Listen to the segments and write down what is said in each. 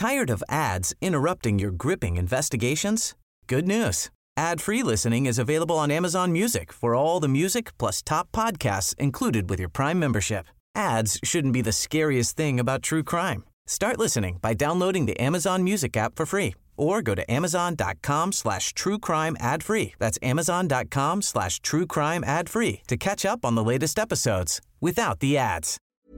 Tired of ads interrupting your gripping investigations? Good news. Ad-free listening is available on Amazon Music for all the music plus top podcasts included with your Prime membership. Ads shouldn't be the scariest thing about true crime. Start listening by downloading the Amazon Music app for free or go to amazon.com/truecrime ad-free. That's amazon.com/truecrime ad-free to catch up on the latest episodes without the ads.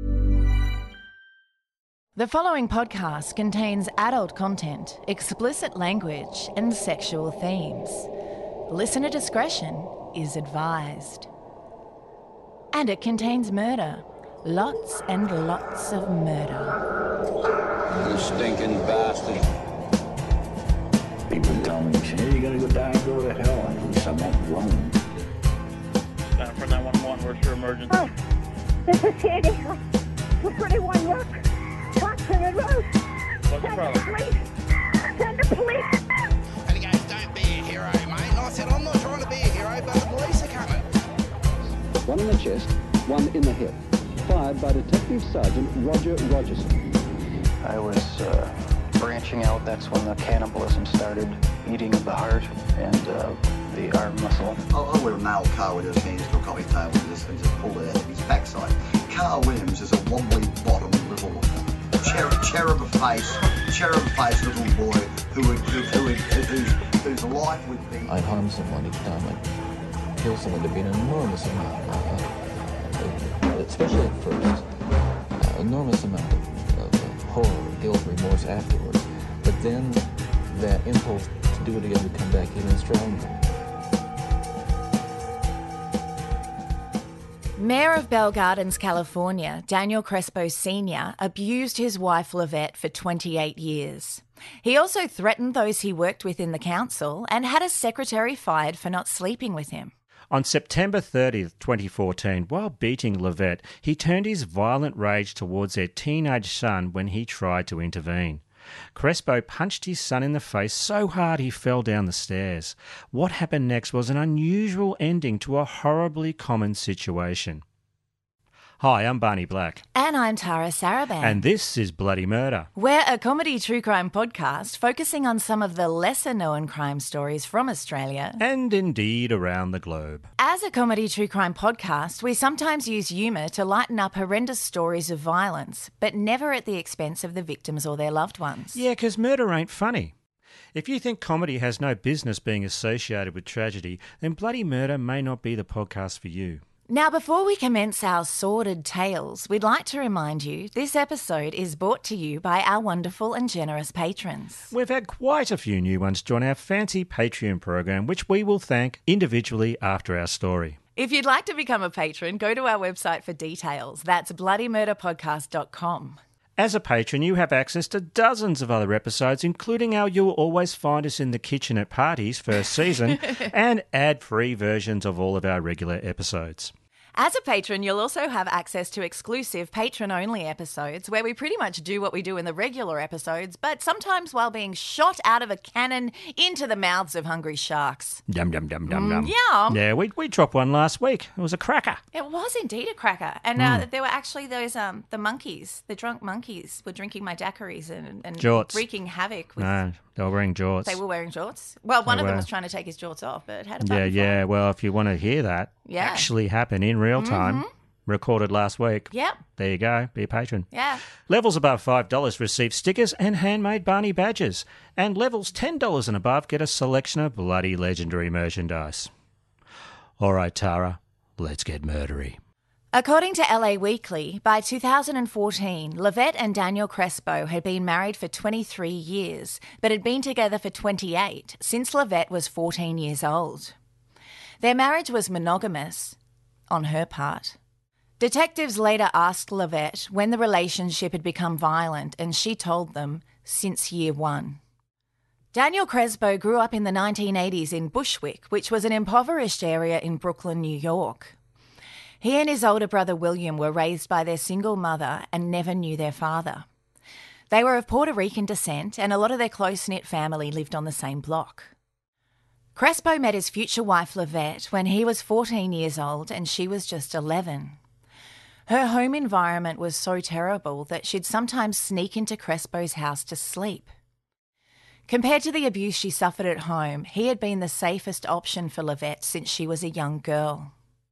The following podcast contains adult content, explicit language, and sexual themes. Listener discretion is advised. And it contains murder. Lots and lots of murder. You stinking bastard. People tell me, hey, you're gonna go die and go to hell. And at least I'm not alone. For 911, where's your emergency? Oh, this is Sandy. 231 Rock. Watson Road. What's the problem? Send the police. And he goes, don't be a hero, mate. And I said, I'm not trying to be a hero, but the police are coming. One in the chest, one in the hip. Fired by Detective Sergeant Roger Rogerson. I was branching out. That's when the cannibalism started, eating of the heart and the arm muscle. I would have nailed Carl with his hands to a coffee table and just pulled it out of his backside. Carl Williams is a wobbly bottom little cherub face little boy whose life would be. I'd harm someone each time I'd kill someone. There'd be an enormous amount especially at first, enormous amount of horror, guilt, remorse afterwards. But then that impulse to do it again would come back even stronger. Mayor of Bell Gardens, California, Daniel Crespo Sr. abused his wife Lavette for 28 years. He also threatened those he worked with in the council and had a secretary fired for not sleeping with him. On September 30th, 2014, while beating Lavette, he turned his violent rage towards their teenage son when he tried to intervene. Crespo punched his son in the face so hard he fell down the stairs. What happened next was an unusual ending to a horribly common situation. Hi, I'm Barney Black. And I'm Tara Saraban. And this is Bloody Murder. We're a comedy true crime podcast focusing on some of the lesser-known crime stories from Australia. And indeed around the globe. As a comedy true crime podcast, we sometimes use humour to lighten up horrendous stories of violence, but never at the expense of the victims or their loved ones. Yeah, because murder ain't funny. If you think comedy has no business being associated with tragedy, then Bloody Murder may not be the podcast for you. Now, before we commence our sordid tales, we'd like to remind you this episode is brought to you by our wonderful and generous patrons. We've had quite a few new ones join our fancy Patreon program, which we will thank individually after our story. If you'd like to become a patron, go to our website for details. That's bloodymurderpodcast.com. As a patron, you have access to dozens of other episodes, including our You'll Always Find Us in the Kitchen at Parties first season, and ad-free versions of all of our regular episodes. As a patron, you'll also have access to exclusive patron-only episodes where we pretty much do what we do in the regular episodes, but sometimes while being shot out of a cannon into the mouths of hungry sharks. Yum, yum, yum, yum, yum. Yum. Yeah, we dropped one last week. It was a cracker. It was indeed a cracker. And there were actually those, the monkeys, the drunk monkeys were drinking my daiquiris and jorts. Wreaking havoc with... No, they were wearing jorts. They were wearing jorts? Well, one of them was trying to take his jorts off, but it had a button Yeah, well, if you want to hear that actually happen in real time, recorded last week. Yep. There you go. Be a patron. Yeah. Levels above $5 receive stickers and handmade Barney badges. And levels $10 and above get a selection of bloody legendary merchandise. All right, Tara, let's get murdery. According to LA Weekly, by 2014, Lavette and Daniel Crespo had been married for 23 years, but had been together for 28 since Lavette was 14 years old. Their marriage was monogamous, on her part. Detectives later asked Lavette when the relationship had become violent, and she told them, since year one. Daniel Crespo grew up in the 1980s in Bushwick, which was an impoverished area in Brooklyn, New York. He and his older brother William were raised by their single mother and never knew their father. They were of Puerto Rican descent, and a lot of their close-knit family lived on the same block. Crespo met his future wife Lavette when he was 14 years old and she was just 11. Her home environment was so terrible that she'd sometimes sneak into Crespo's house to sleep. Compared to the abuse she suffered at home, he had been the safest option for Livette since she was a young girl.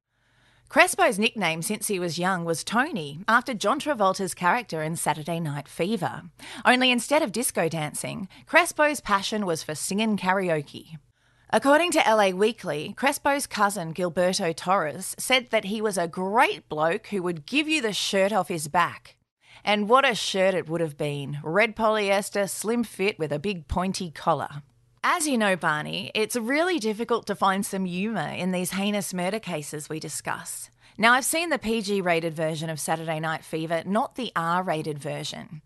Crespo's nickname since he was young was Tony, after John Travolta's character in Saturday Night Fever. Only instead of disco dancing, Crespo's passion was for singing karaoke. According to LA Weekly, Crespo's cousin Gilberto Torres said that he was a great bloke who would give you the shirt off his back. And what a shirt it would have been. Red polyester, slim fit with a big pointy collar. As you know, Barney, it's really difficult to find some humour in these heinous murder cases we discuss. Now, I've seen the PG-rated version of Saturday Night Fever, not the R-rated version.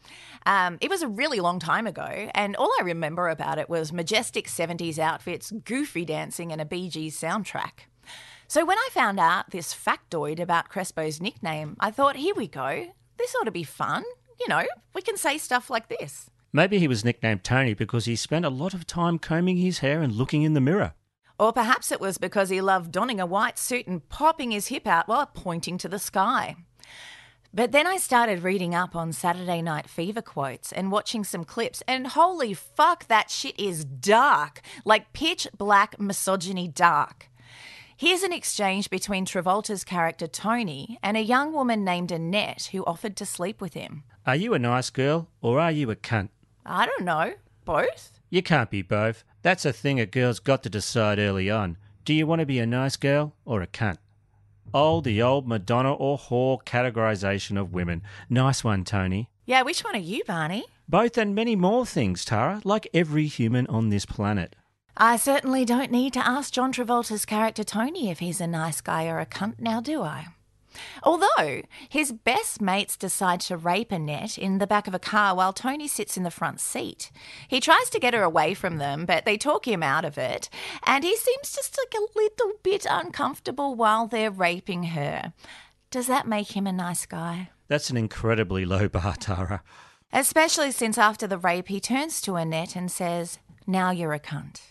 It was a really long time ago, and all I remember about it was majestic 70s outfits, goofy dancing, and a Bee Gees soundtrack. So when I found out this factoid about Crespo's nickname, I thought, here we go. This ought to be fun. You know, we can say stuff like this. Maybe he was nicknamed Tony because he spent a lot of time combing his hair and looking in the mirror. Or perhaps it was because he loved donning a white suit and popping his hip out while pointing to the sky. But then I started reading up on Saturday Night Fever quotes and watching some clips, and holy fuck, that shit is dark, like pitch black misogyny dark. Here's an exchange between Travolta's character Tony and a young woman named Annette who offered to sleep with him. Are you a nice girl or are you a cunt? I don't know. Both? You can't be both. That's a thing a girl's got to decide early on. Do you want to be a nice girl or a cunt? Oh, the old Madonna or whore categorisation of women. Nice one, Tony. Yeah, which one are you, Barney? Both and many more things, Tara, like every human on this planet. I certainly don't need to ask John Travolta's character Tony if he's a nice guy or a cunt now, do I? Although his best mates decide to rape Annette in the back of a car while Tony sits in the front seat. He tries to get her away from them, but they talk him out of it, and he seems just like a little bit uncomfortable while they're raping her. Does that make him a nice guy? That's an incredibly low bar, Tara. Especially since after the rape he turns to Annette and says, "Now you're a cunt."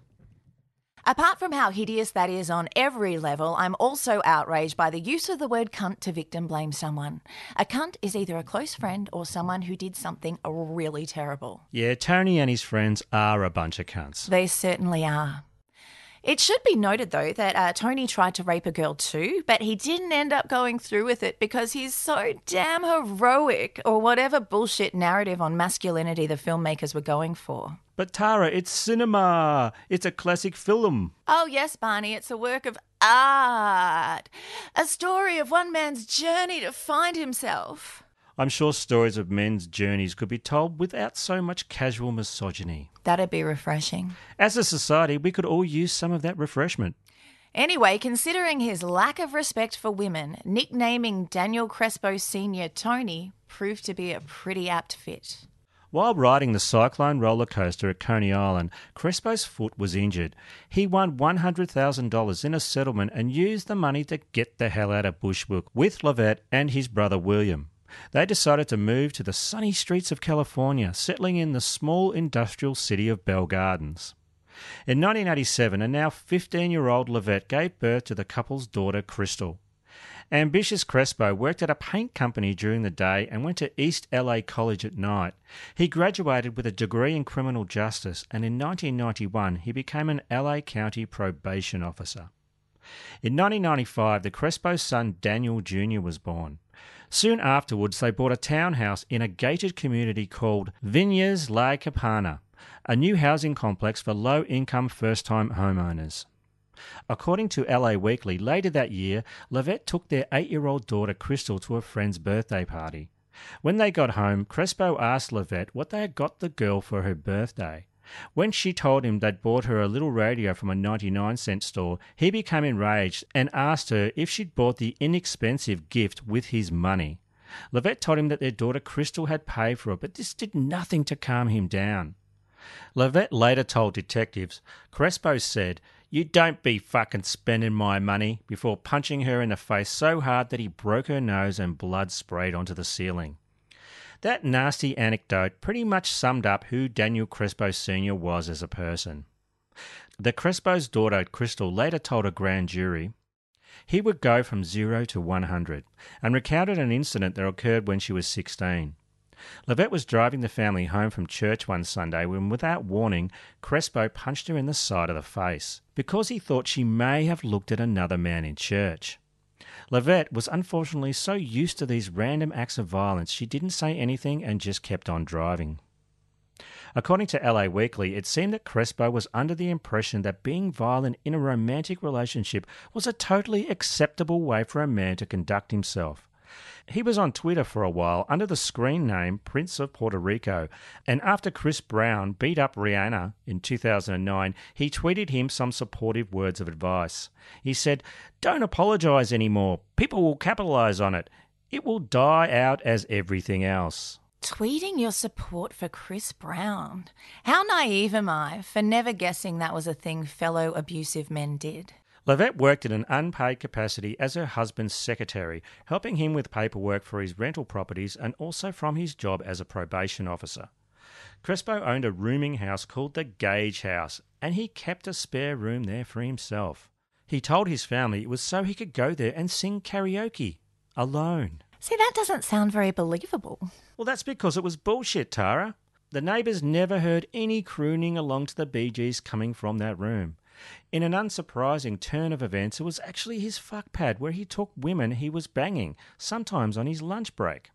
Apart from how hideous that is on every level, I'm also outraged by the use of the word cunt to victim blame someone. A cunt is either a close friend or someone who did something really terrible. Yeah, Tony and his friends are a bunch of cunts. They certainly are. It should be noted, though, that Tony tried to rape a girl too, but he didn't end up going through with it because he's so damn heroic, or whatever bullshit narrative on masculinity the filmmakers were going for. But Tara, it's cinema. It's a classic film. Oh yes, Barney, it's a work of art. A story of one man's journey to find himself. I'm sure stories of men's journeys could be told without so much casual misogyny. That'd be refreshing. As a society, we could all use some of that refreshment. Anyway, considering his lack of respect for women, nicknaming Daniel Crespo Sr. Tony proved to be a pretty apt fit. While riding the Cyclone roller coaster at Coney Island, Crespo's foot was injured. He won $100,000 in a settlement and used the money to get the hell out of Bushwick with Livette and his brother William. They decided to move to the sunny streets of California, settling in the small industrial city of Bell Gardens. In 1987, a now 15-year-old Livette gave birth to the couple's daughter, Crystal. Ambitious Crespo worked at a paint company during the day and went to East LA College at night. He graduated with a degree in criminal justice, and in 1991 he became an LA County probation officer. In 1995, the Crespo's son Daniel Jr. was born. Soon afterwards, they bought a townhouse in a gated community called Viñas La Capana, a new housing complex for low-income first-time homeowners. According to LA Weekly, later that year, Livette took their 8-year-old daughter Crystal to a friend's birthday party. When they got home, Crespo asked Livette what they had got the girl for her birthday. When she told him they'd bought her a little radio from a 99-cent store, he became enraged and asked her if she'd bought the inexpensive gift with his money. Livette told him that their daughter Crystal had paid for it, but this did nothing to calm him down. Livette later told detectives, Crespo said, "You don't be fucking spending my money," before punching her in the face so hard that he broke her nose and blood sprayed onto the ceiling. That nasty anecdote pretty much summed up who Daniel Crespo Sr. was as a person. The Crespo's daughter, Crystal, later told a grand jury, He would go from 0 to 100 and recounted an incident that occurred when she was 16. Lavette was driving the family home from church one Sunday when, without warning, Crespo punched her in the side of the face because he thought she may have looked at another man in church. Lavette was unfortunately so used to these random acts of violence she didn't say anything and just kept on driving. According to LA Weekly, it seemed that Crespo was under the impression that being violent in a romantic relationship was a totally acceptable way for a man to conduct himself. He was on Twitter for a while under the screen name Prince of Puerto Rico, and after Chris Brown beat up Rihanna in 2009, he tweeted him some supportive words of advice. He said, "Don't apologise anymore. People will capitalise on it. It will die out as everything else." Tweeting your support for Chris Brown. How naive am I for never guessing that was a thing fellow abusive men did? Lavette worked in an unpaid capacity as her husband's secretary, helping him with paperwork for his rental properties and also from his job as a probation officer. Crespo owned a rooming house called the Gage House, and he kept a spare room there for himself. He told his family it was so he could go there and sing karaoke, alone. See, that doesn't sound very believable. Well, that's because it was bullshit, Tara. The neighbours never heard any crooning along to the Bee Gees coming from that room. In an unsurprising turn of events, it was actually his fuck pad where he took women he was banging, sometimes on his lunch break.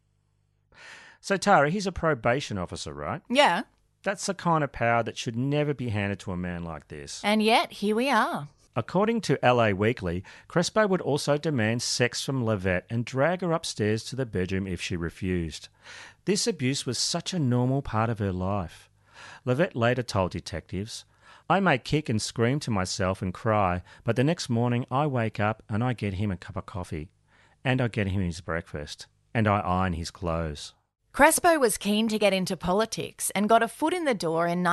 So, Tara, he's a probation officer, right? Yeah. That's the kind of power that should never be handed to a man like this. And yet, here we are. According to LA Weekly, Crespo would also demand sex from Lavette and drag her upstairs to the bedroom if she refused. This abuse was such a normal part of her life. Lavette later told detectives, "I may kick and scream to myself and cry, but the next morning I wake up and I get him a cup of coffee, and I get him his breakfast, and I iron his clothes." Crespo was keen to get into politics and got a foot in the door in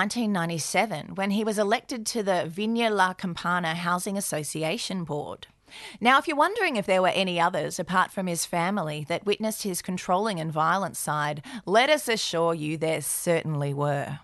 1997 when he was elected to the Viña La Campana Housing Association Board. Now, if you're wondering if there were any others apart from his family that witnessed his controlling and violent side, let us assure you there certainly were.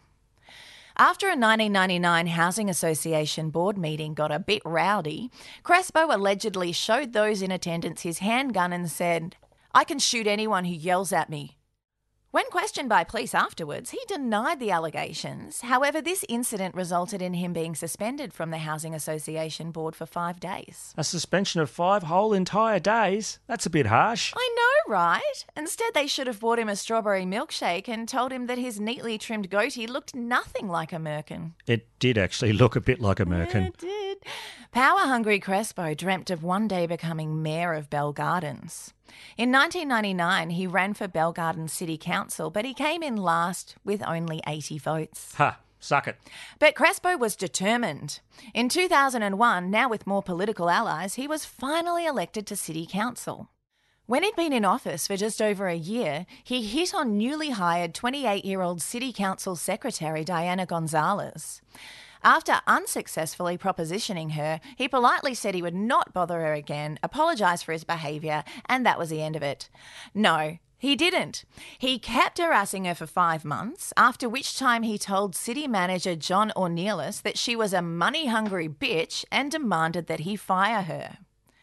After a 1999 Housing Association board meeting got a bit rowdy, Crespo allegedly showed those in attendance his handgun and said, "I can shoot anyone who yells at me." When questioned by police afterwards, he denied the allegations. However, this incident resulted in him being suspended from the Housing Association board for 5 days. A suspension of 5 whole entire days? That's a bit harsh. I know, right? Instead, they should have bought him a strawberry milkshake and told him that his neatly trimmed goatee looked nothing like a merkin. It did actually look a bit like a merkin. Yeah, it did. Power-hungry Crespo dreamt of one day becoming mayor of Bell Gardens. In 1999, he ran for Bell Gardens City Council, but he came in last with only 80 votes. Ha! Suck it. But Crespo was determined. In 2001, now with more political allies, he was finally elected to City Council. When he'd been in office for just over a year, he hit on newly hired 28-year-old City Council Secretary Diana Gonzalez. After unsuccessfully propositioning her, he politely said he would not bother her again, apologised for his behaviour, and that was the end of it. No, he didn't. He kept harassing her for 5 months, after which time he told City Manager John Ornelas that she was a money-hungry bitch and demanded that he fire her.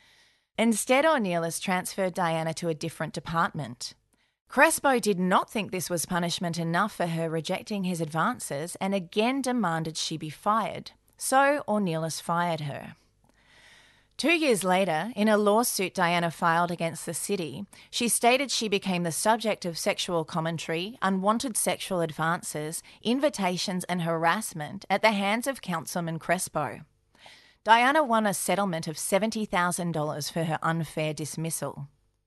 Instead, Ornelas transferred Diana to a different department. Crespo did not think this was punishment enough for her rejecting his advances and again demanded she be fired, so Ornelas fired her. 2 years later, in a lawsuit Diana filed against the city, she stated she became the subject of sexual commentary, unwanted sexual advances, invitations and harassment at the hands of Councilman Crespo. Diana won a settlement of $70,000 for her unfair dismissal.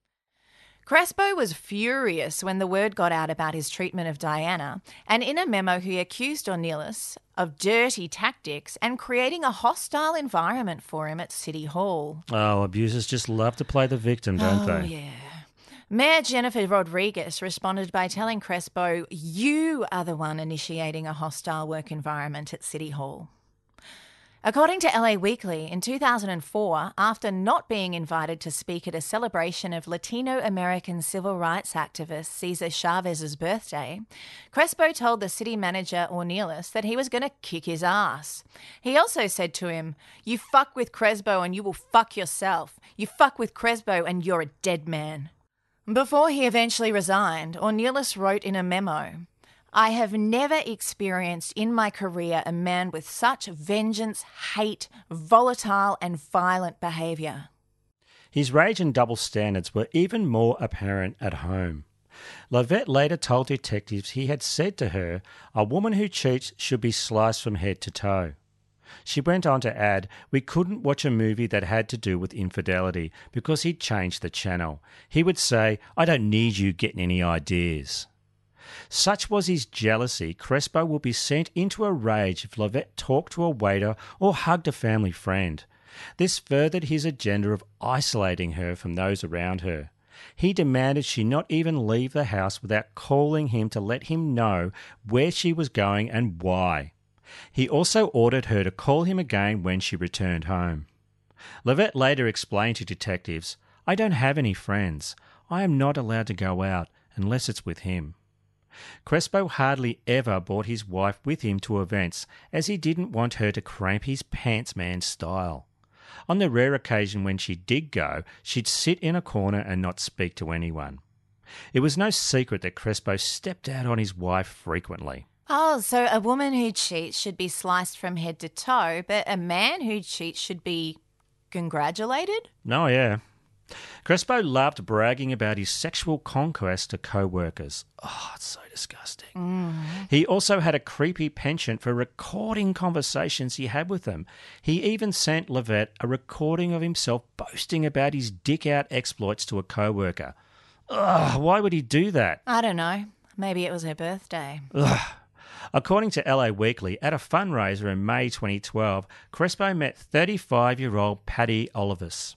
Crespo was furious when the word got out about his treatment of Diana, and in a memo he accused Ornelas of dirty tactics and creating a hostile environment for him at City Hall. Oh, abusers just love to play the victim, don't they? Oh, yeah. Mayor Jennifer Rodriguez responded by telling Crespo, "You are the one initiating a hostile work environment at City Hall." According to LA Weekly, in 2004, after not being invited to speak at a celebration of Latino-American civil rights activist Cesar Chavez's birthday, Crespo told the city manager Ornelas that he was going to kick his ass. He also said to him, "You fuck with Crespo and you will fuck yourself. You fuck with Crespo and you're a dead man." Before he eventually resigned, Ornelas wrote in a memo, "I have never experienced in my career a man with such vengeance, hate, volatile and violent behaviour." His rage and double standards were even more apparent at home. Lovett later told detectives he had said to her, "A woman who cheats should be sliced from head to toe." She went on to add, "We couldn't watch a movie that had to do with infidelity because he'd changed the channel. He would say, 'I don't need you getting any ideas.'" Such was his jealousy, Crespo would be sent into a rage if Lovett talked to a waiter or hugged a family friend. This furthered his agenda of isolating her from those around her. He demanded she not even leave the house without calling him to let him know where she was going and why. He also ordered her to call him again when she returned home. Lovett later explained to detectives, "I don't have any friends. I am not allowed to go out unless it's with him." Crespo hardly ever brought his wife with him to events, as he didn't want her to cramp his pants man style. On the rare occasion when she did go, she'd sit in a corner and not speak to anyone. It was no secret that Crespo stepped out on his wife frequently. Oh, so a woman who cheats should be sliced from head to toe, but a man who cheats should be congratulated? Oh, yeah. Crespo loved bragging about his sexual conquest to co-workers. Oh, it's so disgusting. He also had a creepy penchant for recording conversations he had with them. He even sent Lovett a recording of himself boasting about his dick-out exploits to a co-worker. Ugh, why would he do that? I don't know. Maybe it was her birthday. Ugh. According to LA Weekly, at a fundraiser in May 2012, Crespo met 35-year-old Patty Olivas.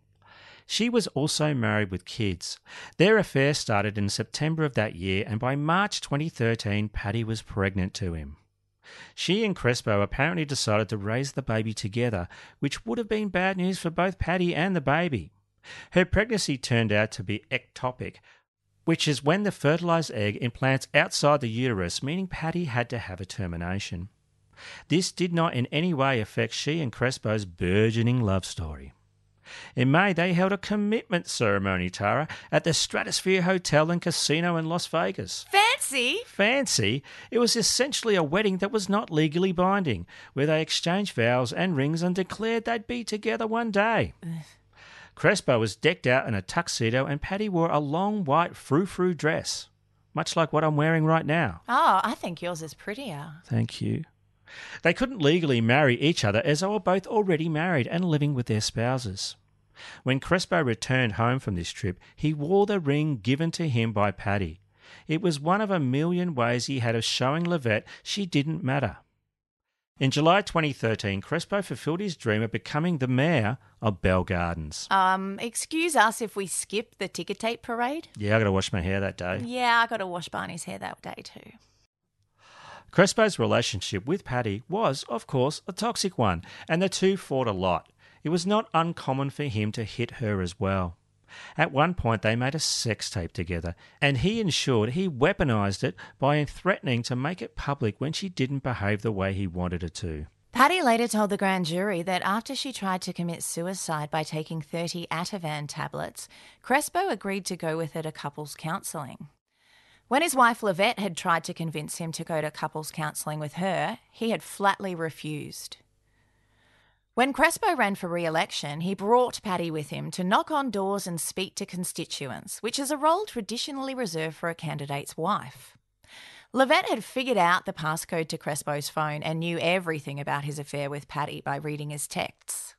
She was also married with kids. Their affair started in September of that year, and by March 2013, Patty was pregnant to him. She and Crespo apparently decided to raise the baby together, which would have been bad news for both Patty and the baby. Her pregnancy turned out to be ectopic, which is when the fertilized egg implants outside the uterus, meaning Patty had to have a termination. This did not in any way affect she and Crespo's burgeoning love story. In May, they held a commitment ceremony, Tara, at the Stratosphere Hotel and Casino in Las Vegas. Fancy? Fancy? It was essentially a wedding that was not legally binding, where they exchanged vows and rings and declared they'd be together one day. Crespo was decked out in a tuxedo and Patty wore a long white frou-frou dress, much like what I'm wearing right now. Oh, I think yours is prettier. Thank you. They couldn't legally marry each other as they were both already married and living with their spouses. When Crespo returned home from this trip, he wore the ring given to him by Patty. It was one of a million ways he had of showing Lovett she didn't matter. In July 2013, Crespo fulfilled his dream of becoming the mayor of Bell Gardens. Excuse us if we skip the ticker tape parade? Yeah, I got to wash my hair that day. Yeah, I got to wash Barney's hair that day too. Crespo's relationship with Patty was, of course, a toxic one, and the two fought a lot. It was not uncommon for him to hit her as well. At one point, they made a sex tape together, and he ensured he weaponized it by threatening to make it public when she didn't behave the way he wanted her to. Patty later told the grand jury that after she tried to commit suicide by taking 30 Ativan tablets, Crespo agreed to go with her to couples counselling. When his wife Lovett had tried to convince him to go to couples counselling with her, he had flatly refused. When Crespo ran for re-election, he brought Patty with him to knock on doors and speak to constituents, which is a role traditionally reserved for a candidate's wife. Lovett had figured out the passcode to Crespo's phone and knew everything about his affair with Patty by reading his texts.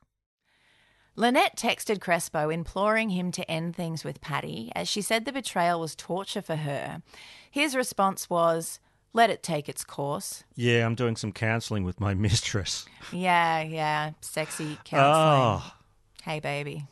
Lynette texted Crespo imploring him to end things with Patty, as she said the betrayal was torture for her. His response was, "Let it take its course." Yeah, I'm doing some counselling with my mistress. Yeah, sexy counselling. Oh. Hey, baby.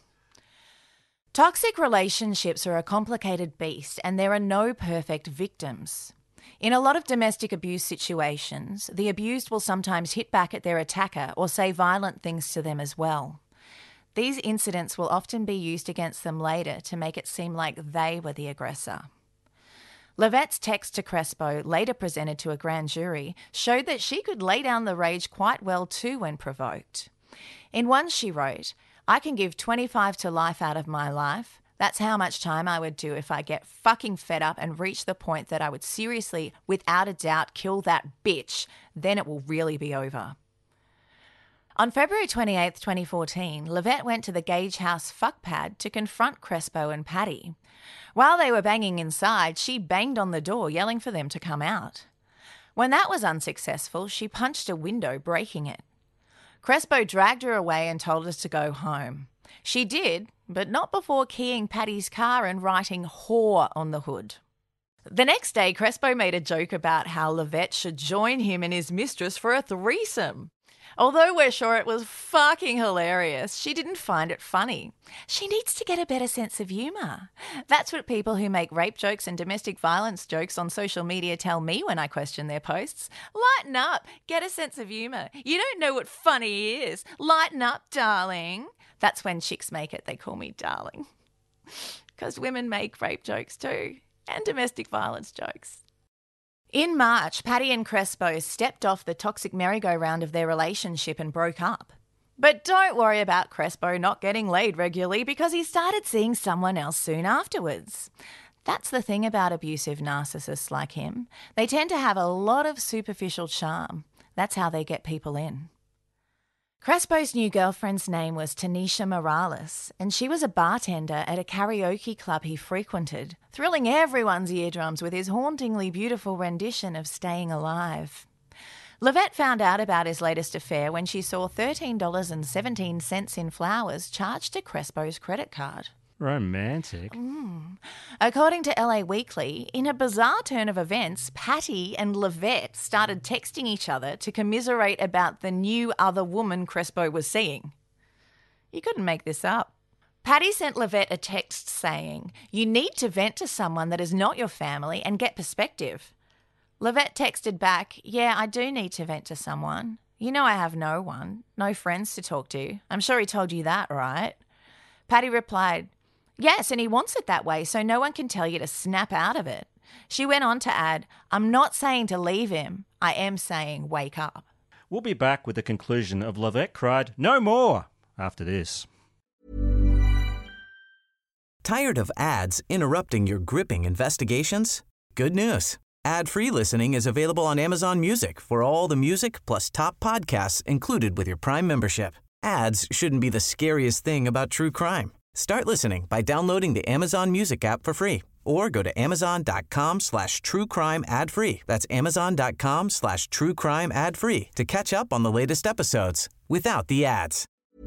Toxic relationships are a complicated beast and there are no perfect victims. In a lot of domestic abuse situations, the abused will sometimes hit back at their attacker or say violent things to them as well. These incidents will often be used against them later to make it seem like they were the aggressor. Levette's text to Crespo, later presented to a grand jury, showed that she could lay down the rage quite well too when provoked. In one she wrote, "I can give 25 to life out of my life. That's how much time I would do if I get fucking fed up and reach the point that I would seriously, without a doubt, kill that bitch. Then it will really be over." On February 28, 2014, Levette went to the Gage House fuck pad to confront Crespo and Patty. While they were banging inside, she banged on the door, yelling for them to come out. When that was unsuccessful, she punched a window, breaking it. Crespo dragged her away and told us to go home. She did, but not before keying Patty's car and writing "whore" on the hood. The next day, Crespo made a joke about how Levette should join him and his mistress for a threesome. Although we're sure it was fucking hilarious, she didn't find it funny. She needs to get a better sense of humour. That's what people who make rape jokes and domestic violence jokes on social media tell me when I question their posts. Lighten up. Get a sense of humour. You don't know what funny is. Lighten up, darling. That's when chicks make it. They call me darling. Because women make rape jokes too, and domestic violence jokes. In March, Patty and Crespo stepped off the toxic merry-go-round of their relationship and broke up. But don't worry about Crespo not getting laid regularly because he started seeing someone else soon afterwards. That's the thing about abusive narcissists like him. They tend to have a lot of superficial charm. That's how they get people in. Crespo's new girlfriend's name was Tanisha Morales, and she was a bartender at a karaoke club he frequented, thrilling everyone's eardrums with his hauntingly beautiful rendition of Staying Alive. Levette found out about his latest affair when she saw $13.17 in flowers charged to Crespo's credit card. Romantic. According to LA Weekly, in a bizarre turn of events, Patty and Levette started texting each other to commiserate about the new other woman Crespo was seeing. You couldn't make this up. Patty sent Levette a text saying, "You need to vent to someone that is not your family and get perspective." Levette texted back, "Yeah, I do need to vent to someone. You know I have no one, no friends to talk to. I'm sure he told you that, right?" Patty replied, "Yes, and he wants it that way, so no one can tell you to snap out of it." She went on to add, "I'm not saying to leave him. I am saying wake up." We'll be back with the conclusion of Levette cried, "No more," after this. Tired of ads interrupting your gripping investigations? Good news. Ad-free listening is available on Amazon Music for all the music plus top podcasts included with your Prime membership. Ads shouldn't be the scariest thing about true crime. Start listening by downloading the Amazon Music app for free or go to amazon.com/truecrime ad-free. That's amazon.com/truecrime ad-free to catch up on the latest episodes without the ads.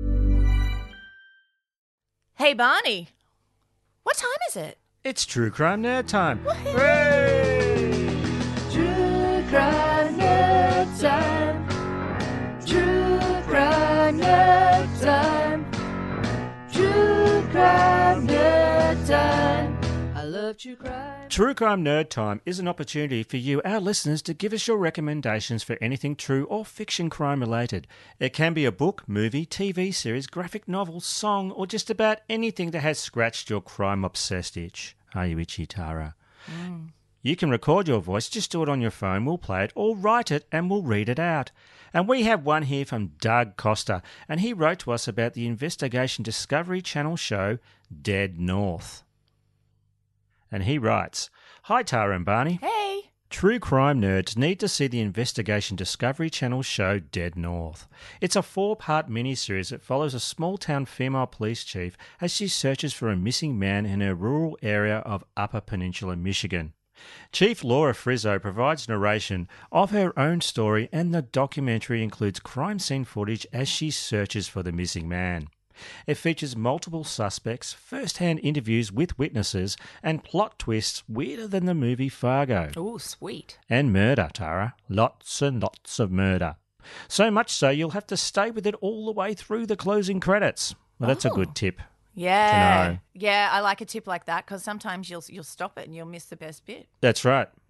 Hey, Barney. What time is it? It's True Crime Nerd Time. Hooray! True Crime Nerd Time. True Crime Nerd Time. True Crime Nerd Time. I love True Crime. True Crime Nerd Time is an opportunity for you, our listeners, to give us your recommendations for anything true or fiction crime related. It can be a book, movie, TV series, graphic novel, song, or just about anything that has scratched your crime-obsessed itch. Are you itchy, Tara? You can record your voice, just do it on your phone, we'll play it, or write it and we'll read it out. And we have one here from Doug Costa, and he wrote to us about the investigation Discovery Channel show Dead North. And he writes, "Hi Tara and Barney. Hey. True crime nerds need to see the investigation Discovery Channel show Dead North. It's a 4-part miniseries that follows a small-town female police chief as she searches for a missing man in her rural area of Upper Peninsula, Michigan. Chief Laura Frizzo provides narration of her own story, and the documentary includes crime scene footage as she searches for the missing man. It features multiple suspects, first-hand interviews with witnesses, and plot twists weirder than the movie Fargo. Oh, sweet. And murder, Tara. Lots and lots of murder. So much so you'll have to stay with it all the way through the closing credits. Well, that's a good tip. Yeah. To know. Yeah, I like a tip like that because sometimes you'll stop it and you'll miss the best bit. That's right.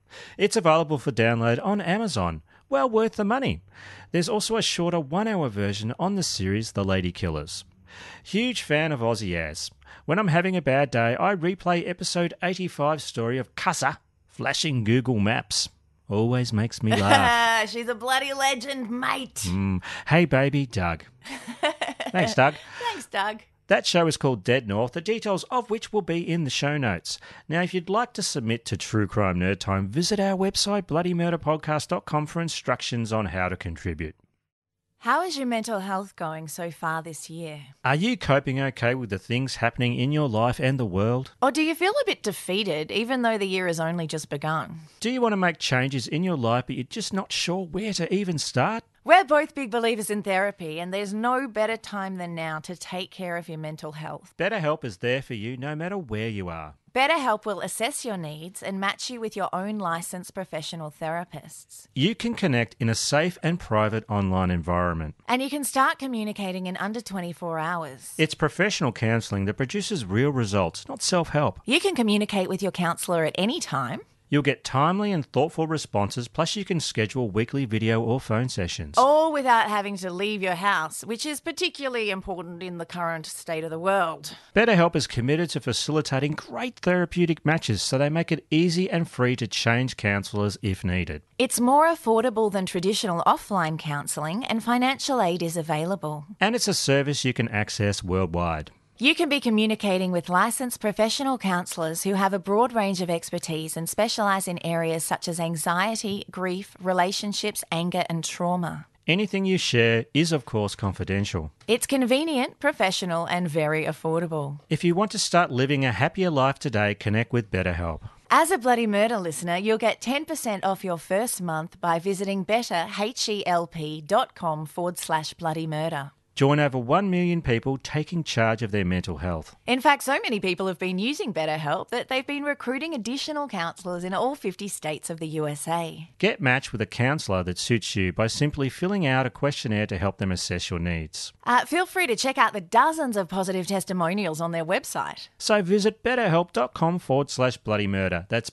It's available for download on Amazon. Well worth the money. There's also a shorter 1-hour version on the series The Lady Killers. Huge fan of Aussie Az. When I'm having a bad day, I replay episode 85 story of Casa flashing Google Maps. Always makes me laugh. She's a bloody legend, mate. Hey, baby, Doug. Thanks, Doug. Thanks, Doug. That show is called Dead North, the details of which will be in the show notes. Now, if you'd like to submit to True Crime Nerd Time, visit our website, bloodymurderpodcast.com, for instructions on how to contribute. How is your mental health going so far this year? Are you coping okay with the things happening in your life and the world? Or do you feel a bit defeated, even though the year has only just begun? Do you want to make changes in your life, but you're just not sure where to even start? We're both big believers in therapy, and there's no better time than now to take care of your mental health. BetterHelp is there for you no matter where you are. BetterHelp will assess your needs and match you with your own licensed professional therapists. You can connect in a safe and private online environment. And you can start communicating in under 24 hours. It's professional counselling that produces real results, not self-help. You can communicate with your counsellor at any time. You'll get timely and thoughtful responses, plus you can schedule weekly video or phone sessions. All without having to leave your house, which is particularly important in the current state of the world. BetterHelp is committed to facilitating great therapeutic matches, so they make it easy and free to change counsellors if needed. It's more affordable than traditional offline counselling, and financial aid is available. And it's a service you can access worldwide. You can be communicating with licensed professional counsellors who have a broad range of expertise and specialise in areas such as anxiety, grief, relationships, anger and trauma. Anything you share is, of course, confidential. It's convenient, professional and very affordable. If you want to start living a happier life today, connect with BetterHelp. As a Bloody Murder listener, you'll get 10% off your first month by visiting betterhelp.com/bloodymurder. Join over 1 million people taking charge of their mental health. In fact, so many people have been using BetterHelp that they've been recruiting additional counsellors in all 50 states of the USA. Get matched with a counsellor that suits you by simply filling out a questionnaire to help them assess your needs. Feel free to check out the dozens of positive testimonials on their website. So visit betterhelp.com/bloodymurder. That's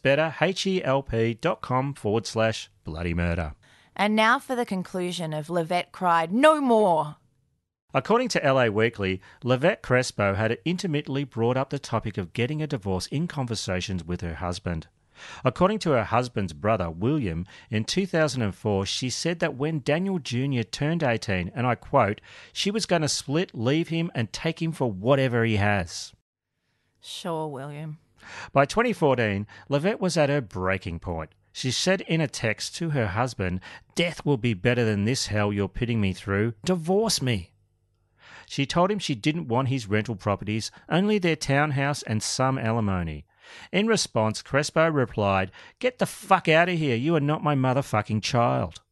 betterhelp.com/bloodymurder. And now for the conclusion of Livette Cried No More. According to LA Weekly, Livette Crespo had intermittently brought up the topic of getting a divorce in conversations with her husband. According to her husband's brother, William, in 2004, she said that when Daniel Jr. turned 18, and I quote, she was going to split, leave him, and take him for whatever he has. Sure, William. By 2014, Livette was at her breaking point. She said in a text to her husband, "Death will be better than this hell you're putting me through. Divorce me." She told him she didn't want his rental properties, only their townhouse and some alimony. In response, Crespo replied, "Get the fuck out of here, you are not my motherfucking child."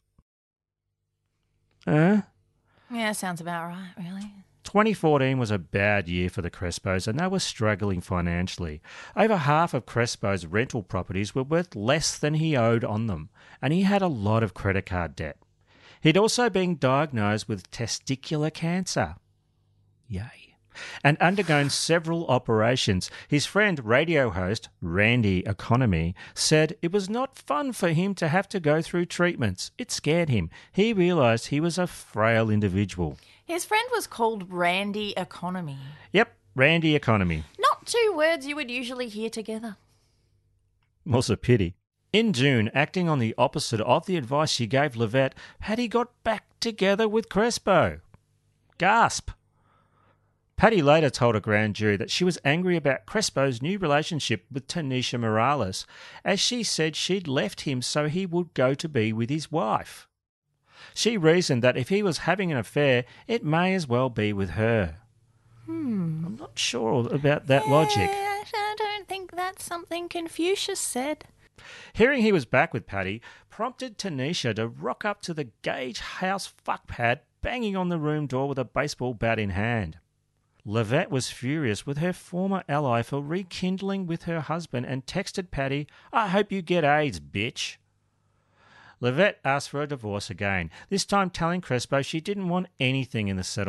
Yeah, sounds about right, really. 2014 was a bad year for the Crespos and they were struggling financially. Over half of Crespo's rental properties were worth less than he owed on them, and he had a lot of credit card debt. He'd also been diagnosed with testicular cancer. Yay. And undergone several operations. His friend, radio host Randy Economy, said it was not fun for him to have to go through treatments. It scared him. He realised he was a frail individual. His friend was called Randy Economy. Yep, Randy Economy. Not two words you would usually hear together. Was a pity. In June, acting on the opposite of the advice she gave Livette, Paddy got back together with Crespo. Gasp! Paddy later told a grand jury that she was angry about Crespo's new relationship with Tanisha Morales, as she said she'd left him so he would go to be with his wife. She reasoned that if he was having an affair, it may as well be with her. I'm not sure about that logic. I don't think that's something Confucius said. Hearing he was back with Paddy prompted Tanisha to rock up to the Gage House fuckpad, banging on the room door with a baseball bat in hand. Livette was furious with her former ally for rekindling with her husband and texted Paddy, "I hope you get AIDS, bitch." Livette asked for a divorce again, this time telling Crespo she didn't want anything in the settlement.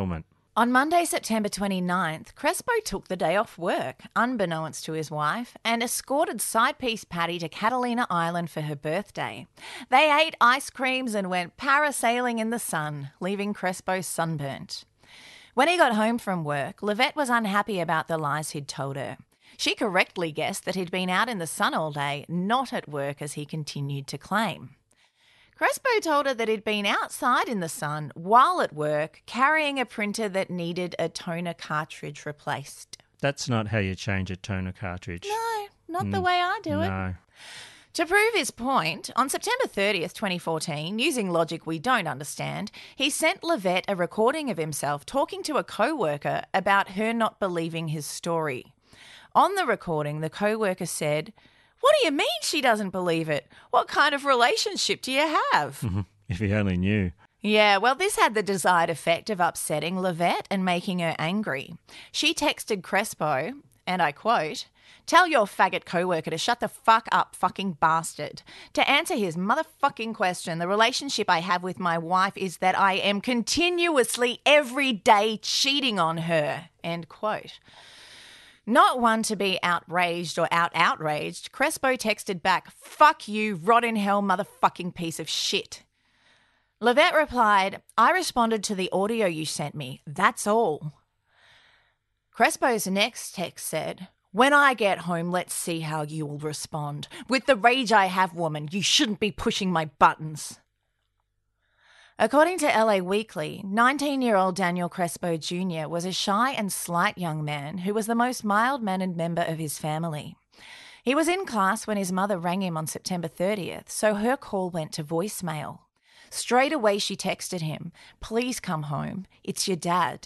On Monday, September 29th, Crespo took the day off work, unbeknownst to his wife, and escorted side-piece Patty to Catalina Island for her birthday. They ate ice creams and went parasailing in the sun, leaving Crespo sunburnt. When he got home from work, Livette was unhappy about the lies he'd told her. She correctly guessed that he'd been out in the sun all day, not at work as he continued to claim. Crespo told her that he'd been outside in the sun while at work carrying a printer that needed a toner cartridge replaced. That's not how you change a toner cartridge. No, not the way I do it. No. To prove his point, on September 30th, 2014, using logic we don't understand, he sent Livette a recording of himself talking to a co-worker about her not believing his story. On the recording, the co-worker said, "What do you mean she doesn't believe it? What kind of relationship do you have?" If he only knew. Yeah, well, this had the desired effect of upsetting Livette and making her angry. She texted Crespo, and I quote, "Tell your faggot co-worker to shut the fuck up, fucking bastard. To answer his motherfucking question, the relationship I have with my wife is that I am continuously every day cheating on her," end quote. Not one to be outraged or outraged, Crespo texted back, "Fuck you, rot in hell, motherfucking piece of shit." Livette replied, "I responded to the audio you sent me. That's all." Crespo's next text said, "When I get home, let's see how you will respond. With the rage I have, woman, you shouldn't be pushing my buttons." According to LA Weekly, 19-year-old Daniel Crespo Jr. was a shy and slight young man who was the most mild-mannered member of his family. He was in class when his mother rang him on September 30th, so her call went to voicemail. Straight away she texted him, "Please come home, it's your dad."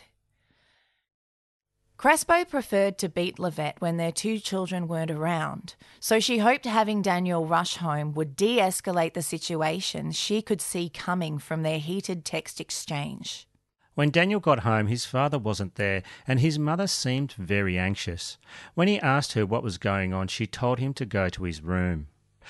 Crespo preferred to beat Livette when their two children weren't around, so she hoped having Daniel rush home would de-escalate the situation she could see coming from their heated text exchange. When Daniel got home, his father wasn't there, and his mother seemed very anxious. When he asked her what was going on, she told him to go to his room.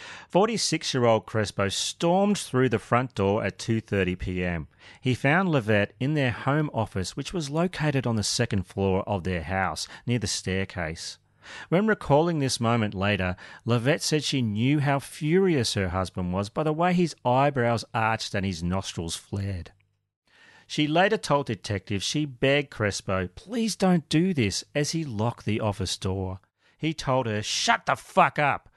46-year-old Crespo stormed through the front door at 2:30 p.m. He found Livette in their home office, which was located on the second floor of their house, near the staircase. When recalling this moment later, Livette said she knew how furious her husband was by the way his eyebrows arched and his nostrils flared. She later told detectives she begged Crespo, "Please don't do this," as he locked the office door. He told her, "Shut the fuck up."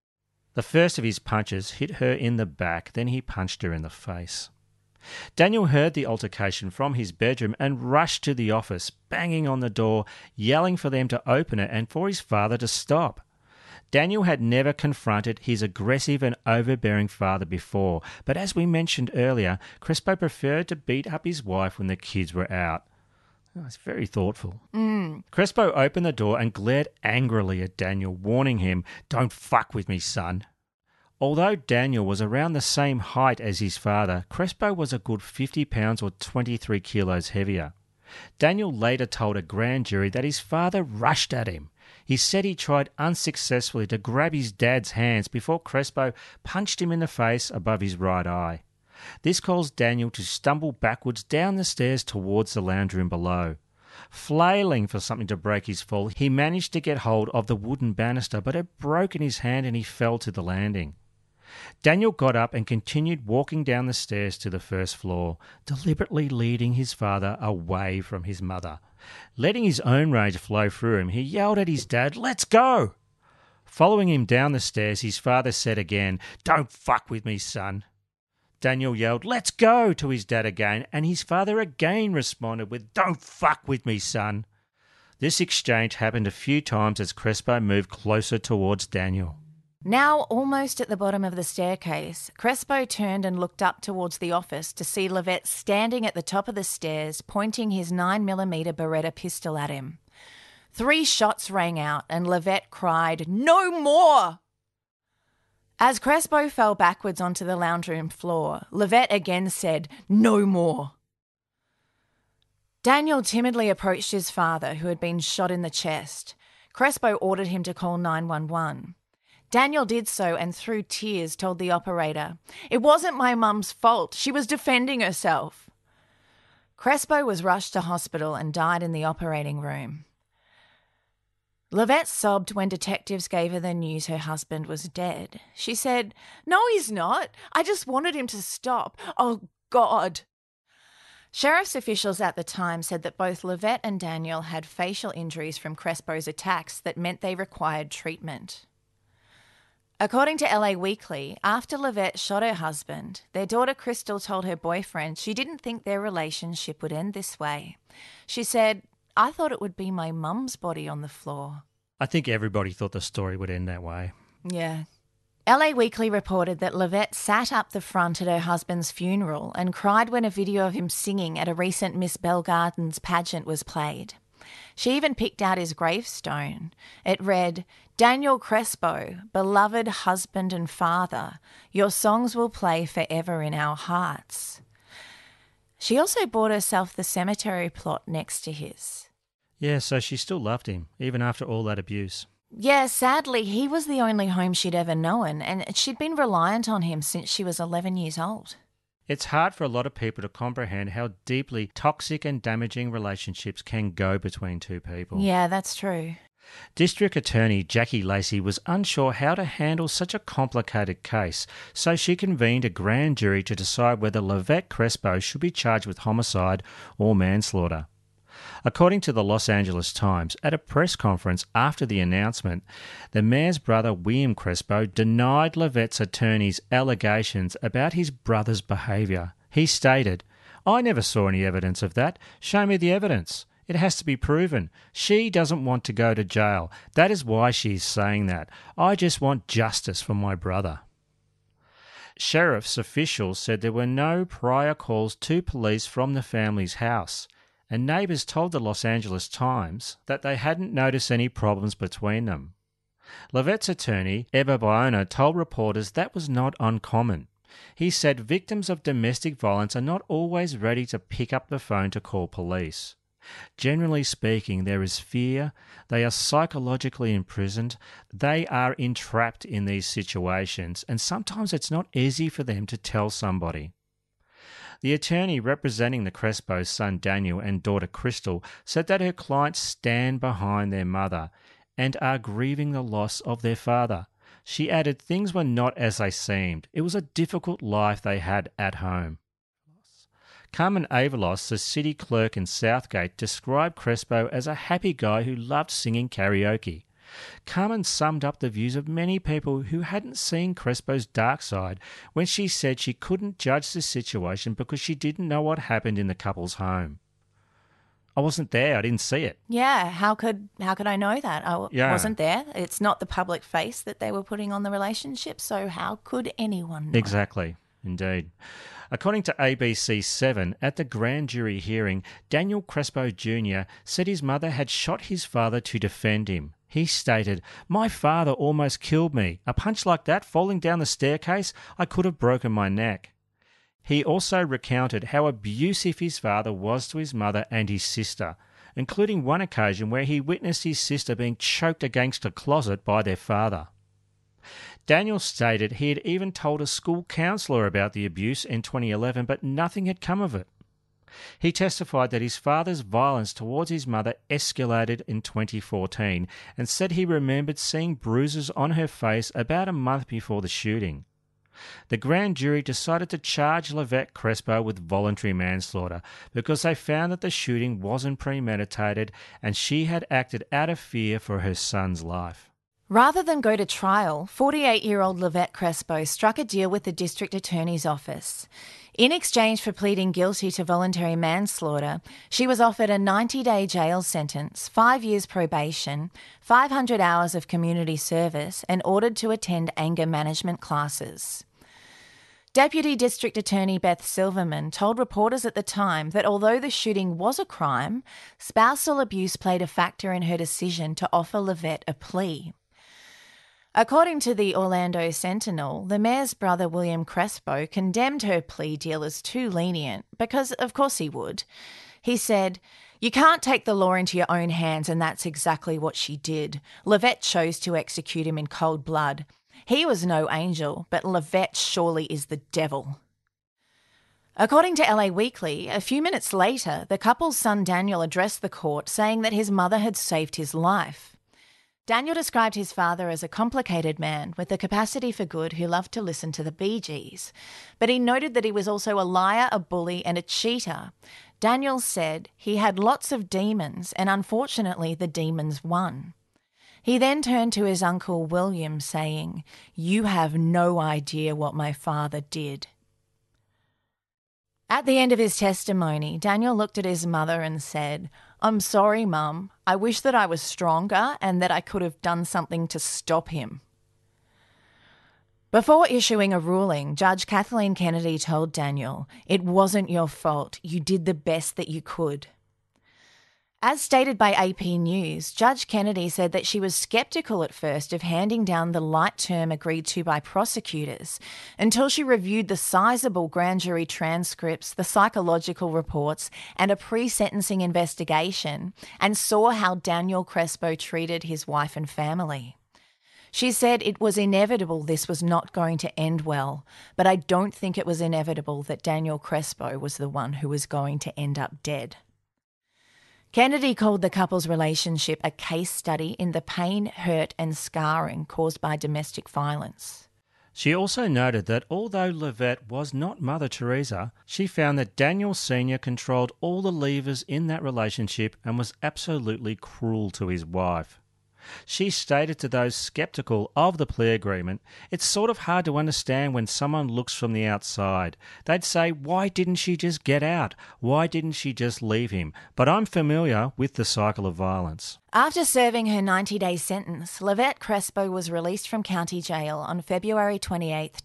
The first of his punches hit her in the back, then he punched her in the face. Daniel heard the altercation from his bedroom and rushed to the office, banging on the door, yelling for them to open it and for his father to stop. Daniel had never confronted his aggressive and overbearing father before, but as we mentioned earlier, Crespo preferred to beat up his wife when the kids were out. Oh, it's very thoughtful. Crespo opened the door and glared angrily at Daniel, warning him, "Don't fuck with me, son." Although Daniel was around the same height as his father, Crespo was a good 50 pounds or 23 kilos heavier. Daniel later told a grand jury that his father rushed at him. He said he tried unsuccessfully to grab his dad's hands before Crespo punched him in the face above his right eye. This caused Daniel to stumble backwards down the stairs towards the lounge room below. Flailing for something to break his fall, he managed to get hold of the wooden banister, but it broke in his hand and he fell to the landing. Daniel got up and continued walking down the stairs to the first floor, deliberately leading his father away from his mother. Letting his own rage flow through him, he yelled at his dad, "Let's go!" Following him down the stairs, his father said again, "Don't fuck with me, son." Daniel yelled, "Let's go!" to his dad again, and his father again responded with, "Don't fuck with me, son." This exchange happened a few times as Crespo moved closer towards Daniel. Now almost at the bottom of the staircase, Crespo turned and looked up towards the office to see Livette standing at the top of the stairs, pointing his 9mm Beretta pistol at him. 3 shots rang out and Livette cried, "No more!" As Crespo fell backwards onto the lounge room floor, Livette again said, "No more." Daniel timidly approached his father, who had been shot in the chest. Crespo ordered him to call 911. Daniel did so and through tears told the operator, "It wasn't my mum's fault. She was defending herself." Crespo was rushed to hospital and died in the operating room. Lavette sobbed when detectives gave her the news her husband was dead. She said, "No, he's not. I just wanted him to stop. Oh, God." Sheriff's officials at the time said that both Lavette and Daniel had facial injuries from Crespo's attacks that meant they required treatment. According to LA Weekly, after Lavette shot her husband, their daughter Crystal told her boyfriend she didn't think their relationship would end this way. She said, "I thought it would be my mum's body on the floor." I think everybody thought the story would end that way. Yeah. LA Weekly reported that Lavette sat up the front at her husband's funeral and cried when a video of him singing at a recent Miss Bell Gardens pageant was played. She even picked out his gravestone. It read, "Daniel Crespo, beloved husband and father, your songs will play forever in our hearts." She also bought herself the cemetery plot next to his. Yeah, so she still loved him, even after all that abuse. Yeah, sadly, he was the only home she'd ever known, and she'd been reliant on him since she was 11 years old. It's hard for a lot of people to comprehend how deeply toxic and damaging relationships can go between two people. Yeah, that's true. District Attorney Jackie Lacey was unsure how to handle such a complicated case, so she convened a grand jury to decide whether Lavette Crespo should be charged with homicide or manslaughter. According to the Los Angeles Times, at a press conference after the announcement, the mayor's brother William Crespo denied Lavette's attorney's allegations about his brother's behaviour. He stated, "I never saw any evidence of that. Show me the evidence. It has to be proven. She doesn't want to go to jail. That is why she's saying that. I just want justice for my brother." Sheriff's officials said there were no prior calls to police from the family's house, and neighbours told the Los Angeles Times that they hadn't noticed any problems between them. Lavette's attorney, Eber Biona, told reporters that was not uncommon. He said victims of domestic violence are not always ready to pick up the phone to call police. Generally speaking, there is fear, they are psychologically imprisoned, they are entrapped in these situations, and sometimes it's not easy for them to tell somebody. The attorney representing the Crespo's son Daniel and daughter Crystal said that her clients stand behind their mother and are grieving the loss of their father. She added things were not as they seemed. It was a difficult life they had at home. Carmen Avalos, the city clerk in Southgate, described Crespo as a happy guy who loved singing karaoke. Carmen summed up the views of many people who hadn't seen Crespo's dark side when she said she couldn't judge the situation because she didn't know what happened in the couple's home. I wasn't there. I didn't see it. Yeah, how could I know that? I wasn't there. It's not the public face that they were putting on the relationship, so how could anyone know? Exactly. Indeed. According to ABC7, at the grand jury hearing, Daniel Crespo Jr. said his mother had shot his father to defend him. He stated, "My father almost killed me. A punch like that falling down the staircase, I could have broken my neck." He also recounted how abusive his father was to his mother and his sister, including one occasion where he witnessed his sister being choked against a closet by their father. Daniel stated he had even told a school counsellor about the abuse in 2011, but nothing had come of it. He testified that his father's violence towards his mother escalated in 2014 and said he remembered seeing bruises on her face about a month before the shooting. The grand jury decided to charge Lavette Crespo with voluntary manslaughter because they found that the shooting wasn't premeditated and she had acted out of fear for her son's life. Rather than go to trial, 48-year-old Lavette Crespo struck a deal with the district attorney's office. In exchange for pleading guilty to voluntary manslaughter, she was offered a 90-day jail sentence, 5 years probation, 500 hours of community service, and ordered to attend anger management classes. Deputy District Attorney Beth Silverman told reporters at the time that although the shooting was a crime, spousal abuse played a factor in her decision to offer Lavette a plea. According to the Orlando Sentinel, the mayor's brother William Crespo condemned her plea deal as too lenient because, of course, he would. He said, "You can't take the law into your own hands, and that's exactly what she did. Lavette chose to execute him in cold blood. He was no angel, but Lavette surely is the devil." According to LA Weekly, a few minutes later, the couple's son Daniel addressed the court saying that his mother had saved his life. Daniel described his father as a complicated man with a capacity for good who loved to listen to the Bee Gees, but he noted that he was also a liar, a bully and a cheater. Daniel said he had lots of demons and unfortunately the demons won. He then turned to his uncle William saying, "You have no idea what my father did." At the end of his testimony, Daniel looked at his mother and said, "I'm sorry, Mum. I wish that I was stronger and that I could have done something to stop him." Before issuing a ruling, Judge Kathleen Kennedy told Daniel, "It wasn't your fault. You did the best that you could." As stated by AP News, Judge Kennedy said that she was sceptical at first of handing down the light term agreed to by prosecutors until she reviewed the sizable grand jury transcripts, the psychological reports, and a pre-sentencing investigation and saw how Daniel Crespo treated his wife and family. She said it was inevitable this was not going to end well, but I don't think it was inevitable that Daniel Crespo was the one who was going to end up dead. Kennedy called the couple's relationship a case study in the pain, hurt and scarring caused by domestic violence. She also noted that although Livette was not Mother Teresa, she found that Daniel Sr. controlled all the levers in that relationship and was absolutely cruel to his wife. She stated to those sceptical of the plea agreement, "It's sort of hard to understand when someone looks from the outside. They'd say, why didn't she just get out? Why didn't she just leave him? But I'm familiar with the cycle of violence." After serving her 90-day sentence, Livette Crespo was released from county jail on February 28,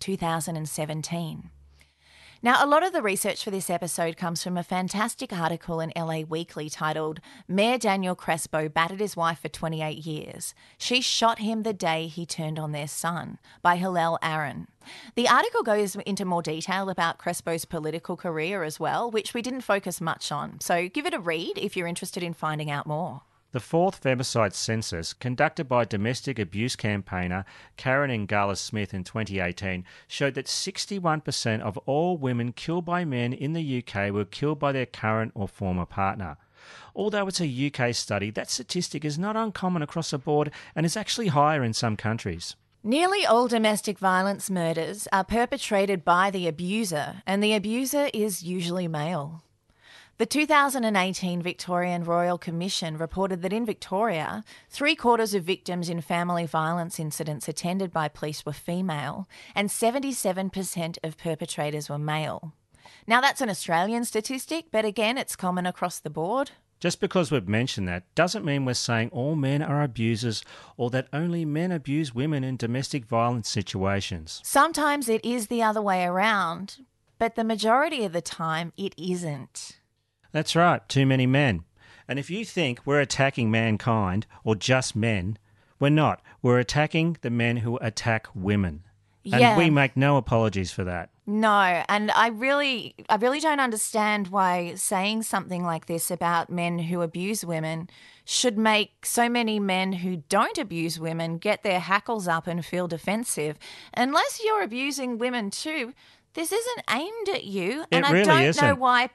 2017. Now, a lot of the research for this episode comes from a fantastic article in LA Weekly titled, "Mayor Daniel Crespo battered his wife for 28 years. She shot him the day he turned on their son," by Hillel Aaron. The article goes into more detail about Crespo's political career as well, which we didn't focus much on. So give it a read if you're interested in finding out more. The fourth femicide census, conducted by domestic abuse campaigner Karen Ngala Smith in 2018, showed that 61% of all women killed by men in the UK were killed by their current or former partner. Although it's a UK study, that statistic is not uncommon across the board and is actually higher in some countries. Nearly all domestic violence murders are perpetrated by the abuser, and the abuser is usually male. The 2018 Victorian Royal Commission reported that in Victoria, 3/4 of victims in family violence incidents attended by police were female and 77% of perpetrators were male. Now, that's an Australian statistic, but again, it's common across the board. Just because we've mentioned that doesn't mean we're saying all men are abusers or that only men abuse women in domestic violence situations. Sometimes it is the other way around, but the majority of the time it isn't. That's right, too many men. And if you think we're attacking mankind or just men, we're not. We're attacking the men who attack women. And we make no apologies for that. No, and I really don't understand why saying something like this about men who abuse women should make so many men who don't abuse women get their hackles up and feel defensive. Unless you're abusing women too, this isn't aimed at you, and I don't know why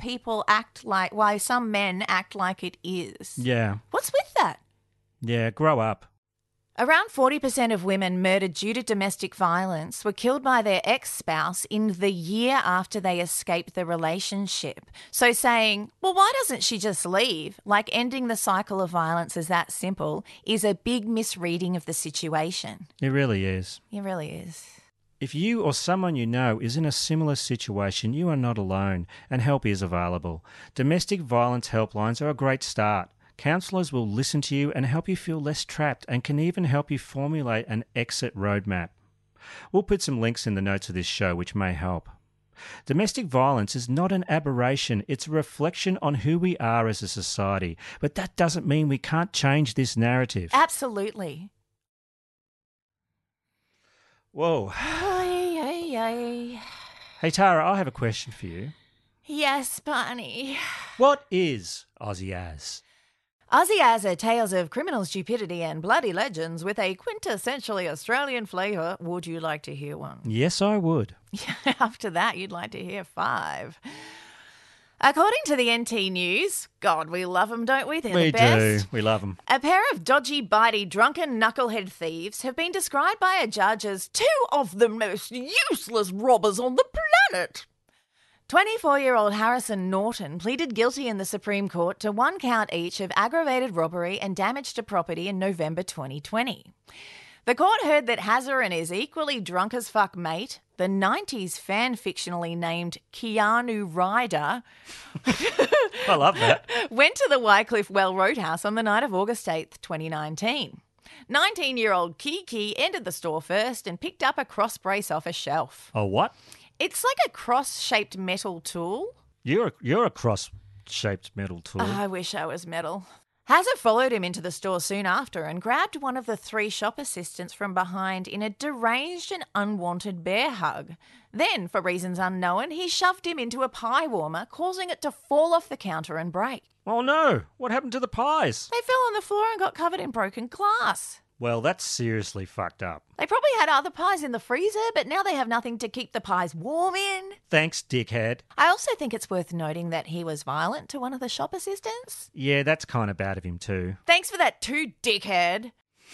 why some men act like it is. Yeah. What's with that? Yeah, grow up. Around 40% of women murdered due to domestic violence were killed by their ex-spouse in the year after they escaped the relationship. So saying, well, why doesn't she just leave? Like ending the cycle of violence is that simple is a big misreading of the situation. It really is. It really is. If you or someone you know is in a similar situation, you are not alone, and help is available. Domestic violence helplines are a great start. Counsellors will listen to you and help you feel less trapped and can even help you formulate an exit roadmap. We'll put some links in the notes of this show which may help. Domestic violence is not an aberration, it's a reflection on who we are as a society. But that doesn't mean we can't change this narrative. Absolutely. Whoa. Hey Tara, I have a question for you. Yes, Barney. What is Aussie Az? Ozzy Azza, tales of criminal stupidity and bloody legends with a quintessentially Australian flavour. Would you like to hear one? Yes, I would. After that, you'd like to hear 5. According to the NT News, God, we love them, don't we? They're the best. We do. We love them. A pair of dodgy, bitey, drunken knucklehead thieves have been described by a judge as 2 of the most useless robbers on the planet. 24-year-old Harrison Norton pleaded guilty in the Supreme Court to 1 count each of aggravated robbery and damage to property in November 2020. The court heard that Hazza and his equally drunk as fuck mate, the 90s fan-fictionally named Keanu Ryder, I love that, went to the Wycliffe Well Roadhouse on the night of August 8th, 2019. 19-year-old Kiki entered the store first and picked up a cross brace off a shelf. A what? It's like a cross-shaped metal tool. You're a cross-shaped metal tool. I wish I was metal. Hazza followed him into the store soon after and grabbed one of the 3 shop assistants from behind in a deranged and unwanted bear hug. Then, for reasons unknown, he shoved him into a pie warmer, causing it to fall off the counter and break. Oh no, what happened to the pies? They fell on the floor and got covered in broken glass. Well, that's seriously fucked up. They probably had other pies in the freezer, but now they have nothing to keep the pies warm in. Thanks, dickhead. I also think it's worth noting that he was violent to one of the shop assistants. Yeah, that's kind of bad of him too. Thanks for that too, dickhead.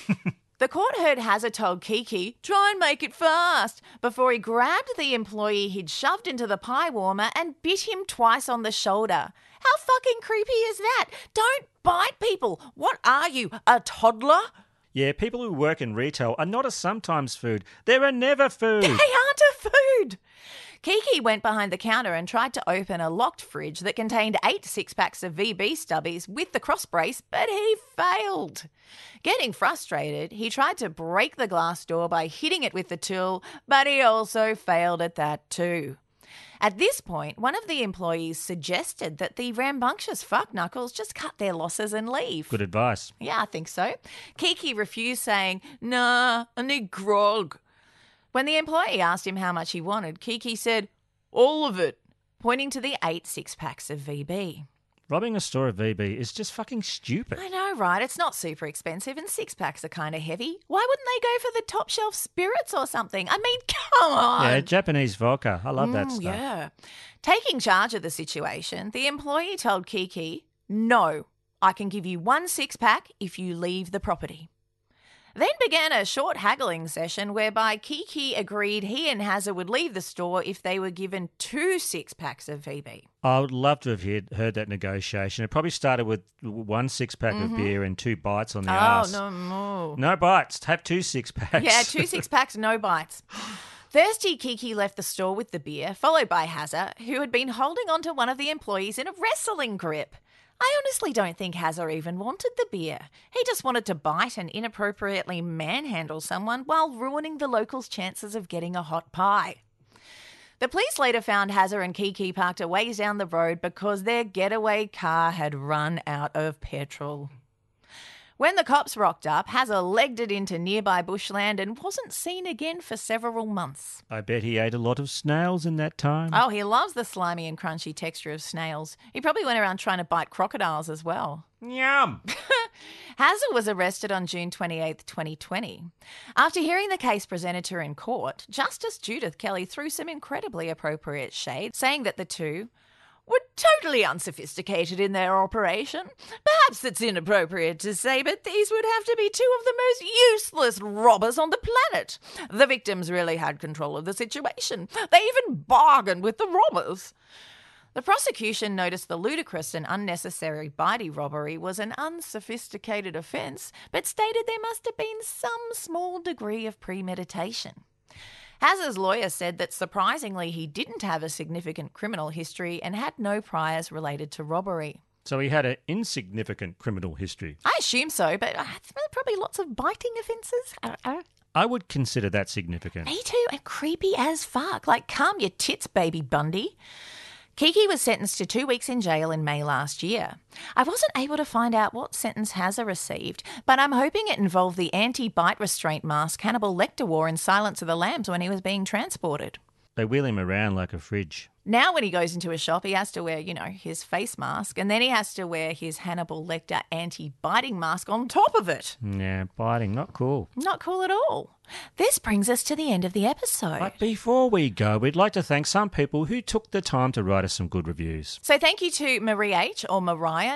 The court heard Hazza told Kiki, "Try and make it fast," before he grabbed the employee he'd shoved into the pie warmer and bit him twice on the shoulder. How fucking creepy is that? Don't bite people. What are you, a toddler? Yeah, people who work in retail are not a sometimes food. They're a never food. They aren't a food. Kiki went behind the counter and tried to open a locked fridge that contained 8 six-packs of VB stubbies with the cross brace, but he failed. Getting frustrated, he tried to break the glass door by hitting it with the tool, but he also failed at that too. At this point, one of the employees suggested that the rambunctious fuckknuckles just cut their losses and leave. Good advice. Yeah, I think so. Kiki refused, saying, "Nah, I need grog." When the employee asked him how much he wanted, Kiki said, "All of it," pointing to the 8 six-packs of VB. Robbing a store of VB is just fucking stupid. I know, right? It's not super expensive and 6-packs are kind of heavy. Why wouldn't they go for the top shelf spirits or something? I mean, come on. Yeah, Japanese vodka. I love that stuff. Yeah. Taking charge of the situation, the employee told Kiki, "No, I can give you 1 6-pack if you leave the property." Then began a short haggling session whereby Kiki agreed he and Hazza would leave the store if they were given 2 6-packs of VB. I would love to have heard that negotiation. It probably started with 1 6-pack of beer and 2 bites on the arse. Oh, no. No bites. Have 2 6-packs. Yeah, 2 6-packs, no bites. Thirsty Kiki left the store with the beer, followed by Hazza, who had been holding on to one of the employees in a wrestling grip. I honestly don't think Hazza even wanted the beer. He just wanted to bite and inappropriately manhandle someone while ruining the locals' chances of getting a hot pie. The police later found Hazza and Kiki parked a ways down the road because their getaway car had run out of petrol. When the cops rocked up, Hazza legged it into nearby bushland and wasn't seen again for several months. I bet he ate a lot of snails in that time. Oh, he loves the slimy and crunchy texture of snails. He probably went around trying to bite crocodiles as well. Yum! Hazza was arrested on June 28, 2020. After hearing the case presented to her in court, Justice Judith Kelly threw some incredibly appropriate shade, saying that the two were totally unsophisticated in their operation. Perhaps it's inappropriate to say, but these would have to be 2 of the most useless robbers on the planet. The victims really had control of the situation. They even bargained with the robbers. The prosecution noticed the ludicrous and unnecessary bitey robbery was an unsophisticated offence, but stated there must have been some small degree of premeditation. Hazza's lawyer said that surprisingly he didn't have a significant criminal history and had no priors related to robbery. So he had an insignificant criminal history. I assume so, but probably lots of biting offences. I would consider that significant. Me too, and creepy as fuck. Like, calm your tits, baby Bundy. Kiki was sentenced to 2 weeks in jail in May last year. I wasn't able to find out what sentence Hazza received, but I'm hoping it involved the anti-bite restraint mask Hannibal Lecter wore in Silence of the Lambs when he was being transported. They wheel him around like a fridge. Now when he goes into a shop, he has to wear, his face mask, and then he has to wear his Hannibal Lecter anti-biting mask on top of it. Yeah, biting, not cool. Not cool at all. This brings us to the end of the episode. But before we go, we'd like to thank some people who took the time to write us some good reviews. So thank you to Marie H. or Mariah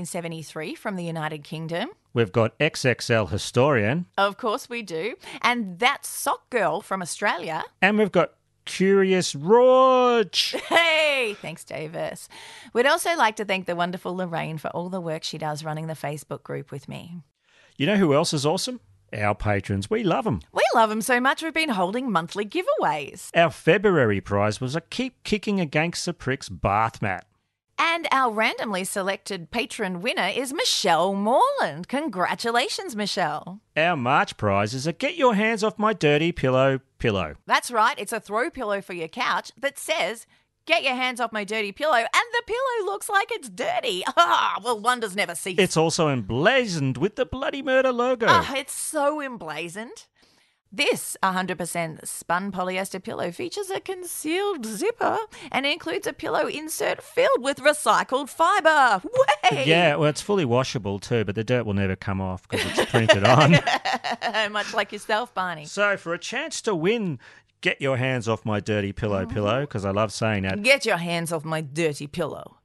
1973 from the United Kingdom. We've got XXL Historian. Of course we do. And That Sock Girl from Australia. And we've got Curious Roach. Hey, thanks, Davis. We'd also like to thank the wonderful Lorraine for all the work she does running the Facebook group with me. You know who else is awesome? Our patrons. We love them. We love them so much we've been holding monthly giveaways. Our February prize was a Keep Kicking Against the Pricks bath mat. And our randomly selected patron winner is Michelle Morland. Congratulations, Michelle. Our March prize is a Get Your Hands Off My Dirty Pillow pillow. That's right. It's a throw pillow for your couch that says, "Get your hands off my dirty pillow," and the pillow looks like it's dirty. Well, wonders never cease. It's also emblazoned with the Bloody Murder logo. It's so emblazoned. This 100% spun polyester pillow features a concealed zipper and includes a pillow insert filled with recycled fibre. Way! Yeah, well, it's fully washable too, but the dirt will never come off because it's printed on. Much like yourself, Barney. So for a chance to win, get your hands off my dirty pillow, because I love saying that. Get your hands off my dirty pillow.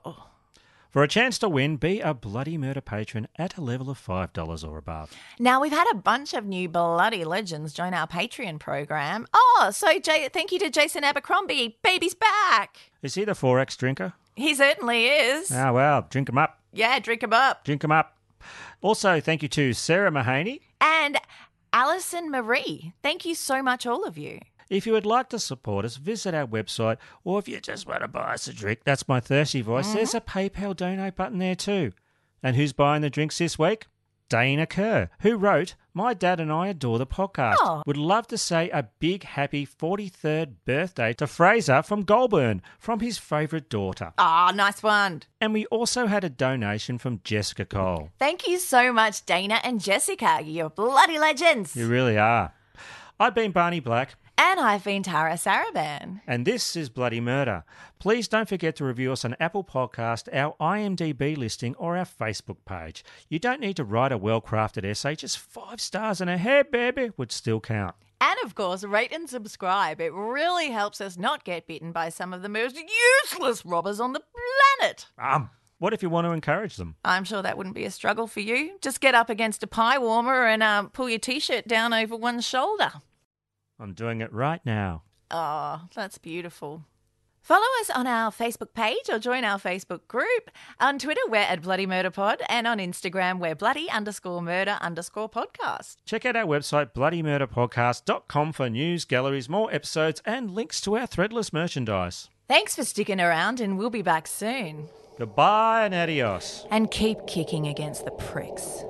For a chance to win, be a Bloody Murder patron at a level of $5 or above. Now, we've had a bunch of new bloody legends join our Patreon program. Thank you to Jason Abercrombie. Baby's back. Is he the 4X drinker? He certainly is. Oh, well, drink him up. Yeah, drink him up. Drink him up. Also, thank you to Sarah Mahaney. And Alison Marie. Thank you so much, all of you. If you would like to support us, visit our website, or if you just want to buy us a drink, that's my thirsty voice, there's a PayPal donate button there too. And who's buying the drinks this week? Dana Kerr, who wrote, "My dad and I adore the podcast. Oh. Would love to say a big happy 43rd birthday to Fraser from Goulburn, from his favourite daughter." Nice one. And we also had a donation from Jessica Cole. Thank you so much, Dana and Jessica. You're bloody legends. You really are. I've been Barney Black. And I've been Tara Saraban. And this is Bloody Murder. Please don't forget to review us on Apple Podcast, our IMDb listing, or our Facebook page. You don't need to write a well-crafted essay. Just 5 stars and a hair, baby, would still count. And, of course, rate and subscribe. It really helps us not get bitten by some of the most useless robbers on the planet. What if you want to encourage them? I'm sure that wouldn't be a struggle for you. Just get up against a pie warmer and pull your T-shirt down over one shoulder. I'm doing it right now. Oh, that's beautiful. Follow us on our Facebook page or join our Facebook group. On Twitter, we're at Bloody Murder Pod, and on Instagram, we're bloody_murder_podcast. Check out our website, bloodymurderpodcast.com, for news, galleries, more episodes, and links to our threadless merchandise. Thanks for sticking around, and we'll be back soon. Goodbye and adios. And keep kicking against the pricks.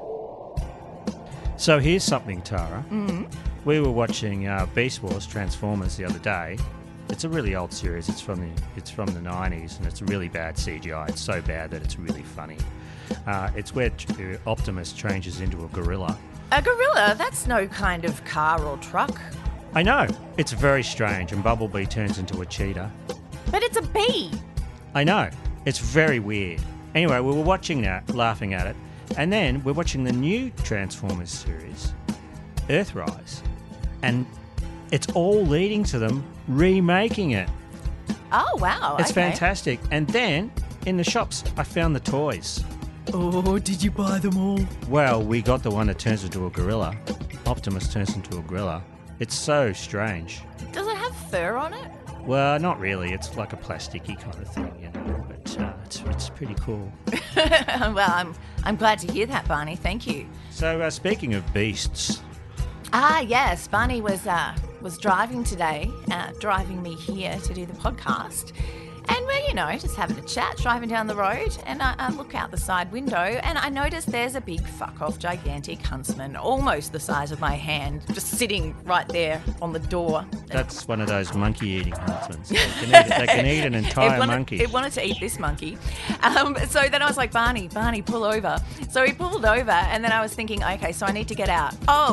So here's something, Tara. Mm-hmm. We were watching Beast Wars Transformers the other day. It's a really old series. It's from the 90s, and it's really bad CGI. It's so bad that it's really funny. It's where Optimus changes into a gorilla. A gorilla? That's no kind of car or truck. I know. It's very strange, and Bumblebee turns into a cheetah. But it's a bee. I know. It's very weird. Anyway, we were watching that, laughing at it, and then we're watching the new Transformers series, Earthrise, and it's all leading to them remaking it. Oh, wow. It's fantastic. And then, in the shops, I found the toys. Oh, did you buy them all? Well, we got the one that turns into a gorilla. Optimus turns into a gorilla. It's so strange. Does it have fur on it? Well, not really. It's like a plasticky kind of thing, you know. But it's pretty cool. Well, I'm glad to hear that, Barney. Thank you. So, speaking of beasts... Yes. Barney was driving today, driving me here to do the podcast. And we're, just having a chat, driving down the road, and I look out the side window and I notice there's a big fuck-off gigantic huntsman, almost the size of my hand, just sitting right there on the door. That's one of those monkey-eating huntsmen. They can eat an entire monkey. It wanted to eat this monkey. So then I was like, Barney, pull over. So he pulled over, and then I was thinking, okay, so I need to get out. Oh,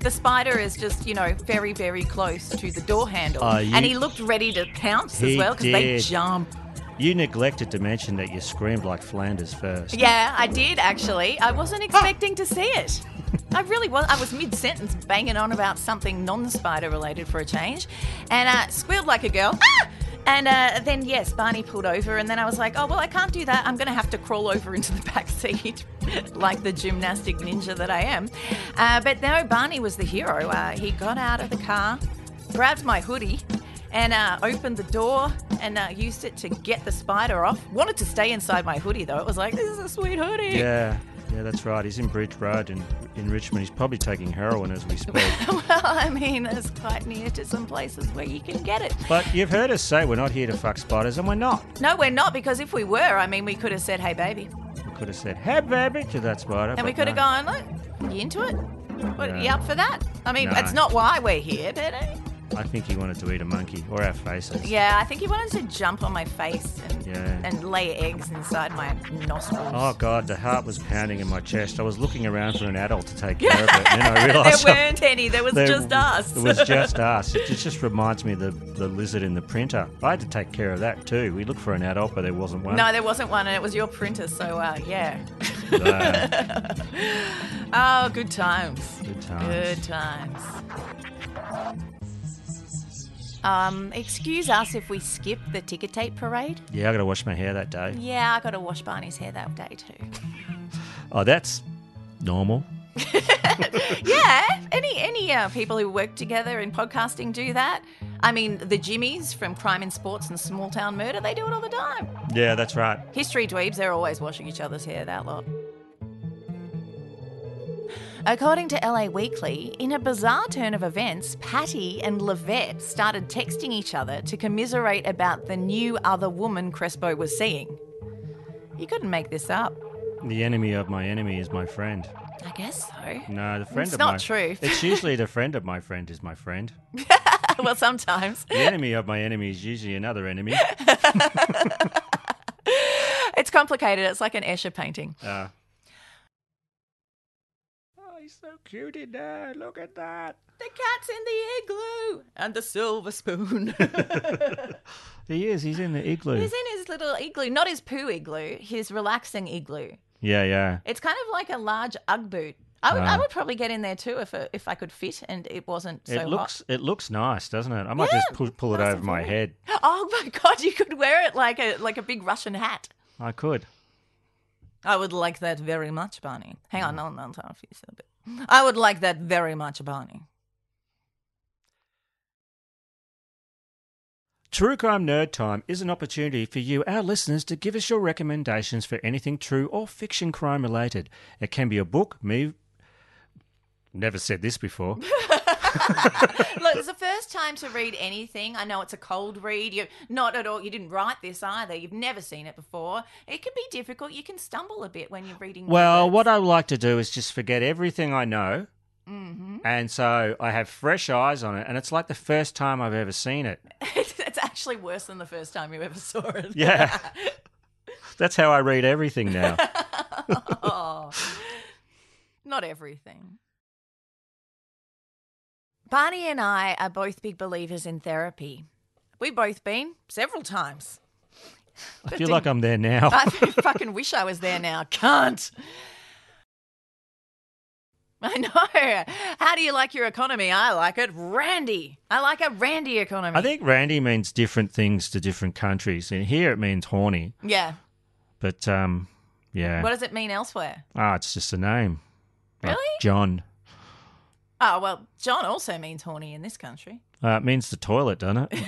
the spider is just, very, very close to the door handle. Oh, and he looked ready to pounce as well because they jump. You neglected to mention that you screamed like Flanders first. Yeah, I did actually. I wasn't expecting to see it. I really was. I was mid-sentence banging on about something non-spider related for a change, and squealed like a girl. Ah! And then, yes, Barney pulled over, and then I was like, oh, well, I can't do that. I'm going to have to crawl over into the back seat like the gymnastic ninja that I am. But no, Barney was the hero. He got out of the car, grabbed my hoodie, and opened the door and used it to get the spider off. Wanted to stay inside my hoodie, though. It was like, this is a sweet hoodie. Yeah, that's right. He's in Bridge Road in Richmond. He's probably taking heroin as we speak. Well, I mean, it's quite near to some places where you can get it. But you've heard us say we're not here to fuck spiders, and we're not. No, we're not, because if we were, I mean, we could have said, hey, baby. We could have said, hey, baby, to that spider. And we could have gone, look, you into it? What, No. you up for that? I mean, No. it's not why we're here, but... I think he wanted to eat a monkey, or our faces. Yeah, I think he wanted to jump on my face and lay eggs inside my nostrils. Oh, God, the heart was pounding in my chest. I was looking around for an adult to take care of it, and then I realised... There weren't any. There was just us. It was just us. It just reminds me of the lizard in the printer. I had to take care of that too. We looked for an adult, but there wasn't one. No, there wasn't one, and it was your printer, so yeah. No. Oh, good times. Good times. Good times. Excuse us if we skip the ticker tape parade. Yeah, I got to wash my hair that day. Yeah, I got to wash Barney's hair that day too. Oh, that's normal. Yeah, any people who work together in podcasting do that. I mean, the Jimmies from Crime in Sports and Small Town Murder, they do it all the time. Yeah, that's right. History dweebs, they're always washing each other's hair, that lot. According to LA Weekly, in a bizarre turn of events, Patty and Livette started texting each other to commiserate about the new other woman Crespo was seeing. You couldn't make this up. The enemy of my enemy is my friend. I guess so. No, the friend It's of not my... true. It's usually the friend of my friend is my friend. Well, sometimes. The enemy of my enemy is usually another enemy. It's complicated. It's like an Escher painting. Oh, he's so cute in there. Look at that. The cat's in the igloo and the silver spoon. He is. He's in the igloo. He's in his little igloo. Not his poo igloo, his relaxing igloo. Yeah. It's kind of like a large Ugg boot. I would probably get in there too if I could fit and it wasn't so hot. It looks nice, doesn't it? I might just pull it over my head. Oh my God, you could wear it like a big Russian hat. I could. I would like that very much, Barney. Hang on, no, a bit. I would like that very much, Barney. True Crime Nerd Time is an opportunity for you, our listeners, to give us your recommendations for anything true or fiction crime related. It can be a book, never said this before. Look, it's the first time to read anything. I know it's a cold read. You're not at all. You didn't write this either. You've never seen it before. It can be difficult. You can stumble a bit when you're reading. Well, what I would like to do is just forget everything I know. Mm-hmm. And so I have fresh eyes on it, and it's like the first time I've ever seen it. It's actually worse than the first time you ever saw it. Yeah. That's how I read everything now. Oh, not everything. Barney and I are both big believers in therapy. We've both been several times. I feel like I'm there now. I fucking wish I was there now. Can't. I know. How do you like your economy? I like it randy. I like a randy economy. I think randy means different things to different countries. And here it means horny. Yeah. But, yeah. What does it mean elsewhere? It's just a name. Really? Like John. Oh, well, John also means horny in this country. It means the toilet, doesn't it?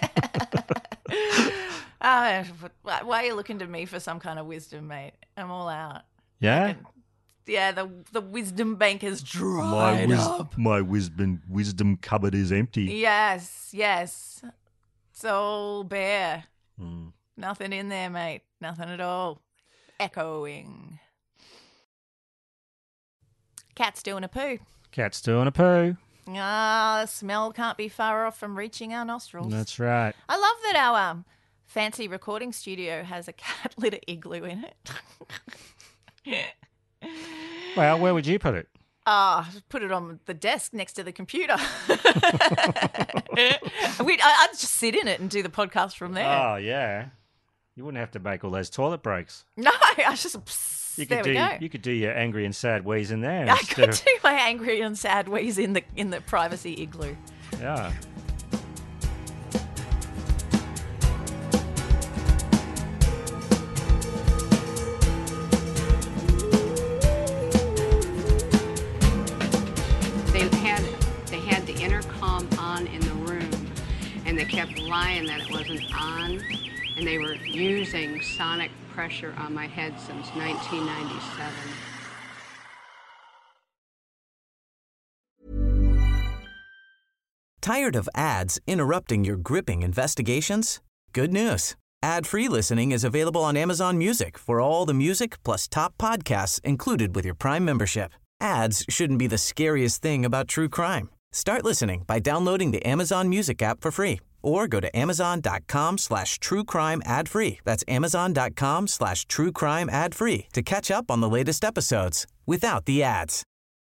Why are you looking to me for some kind of wisdom, mate? I'm all out. Yeah? Yeah, the wisdom bank has dried up. My wisdom cupboard is empty. Yes. It's all bare. Mm. Nothing in there, mate. Nothing at all. Echoing. Cat's doing a poo. Cat's doing a poo. The smell can't be far off from reaching our nostrils. That's right. I love that our fancy recording studio has a cat litter igloo in it. Well, where would you put it? Put it on the desk next to the computer. I'd just sit in it and do the podcast from there. Oh, yeah. You wouldn't have to make all those toilet breaks. No, I just... You there we go. You could do your angry and sad wheeze in there. I could do my angry and sad wheeze in the privacy igloo. Yeah. They had the intercom on in the room, and they kept lying that it wasn't on, and they were using sonic pressure on my head since 1997. Tired of ads interrupting your gripping investigations? Good news. Ad-free listening is available on Amazon Music for all the music plus top podcasts included with your Prime membership. Ads shouldn't be the scariest thing about true crime. Start listening by downloading the Amazon Music app for free or go to amazon.com/truecrime ad-free. That's amazon.com/truecrime ad-free to catch up on the latest episodes without the ads.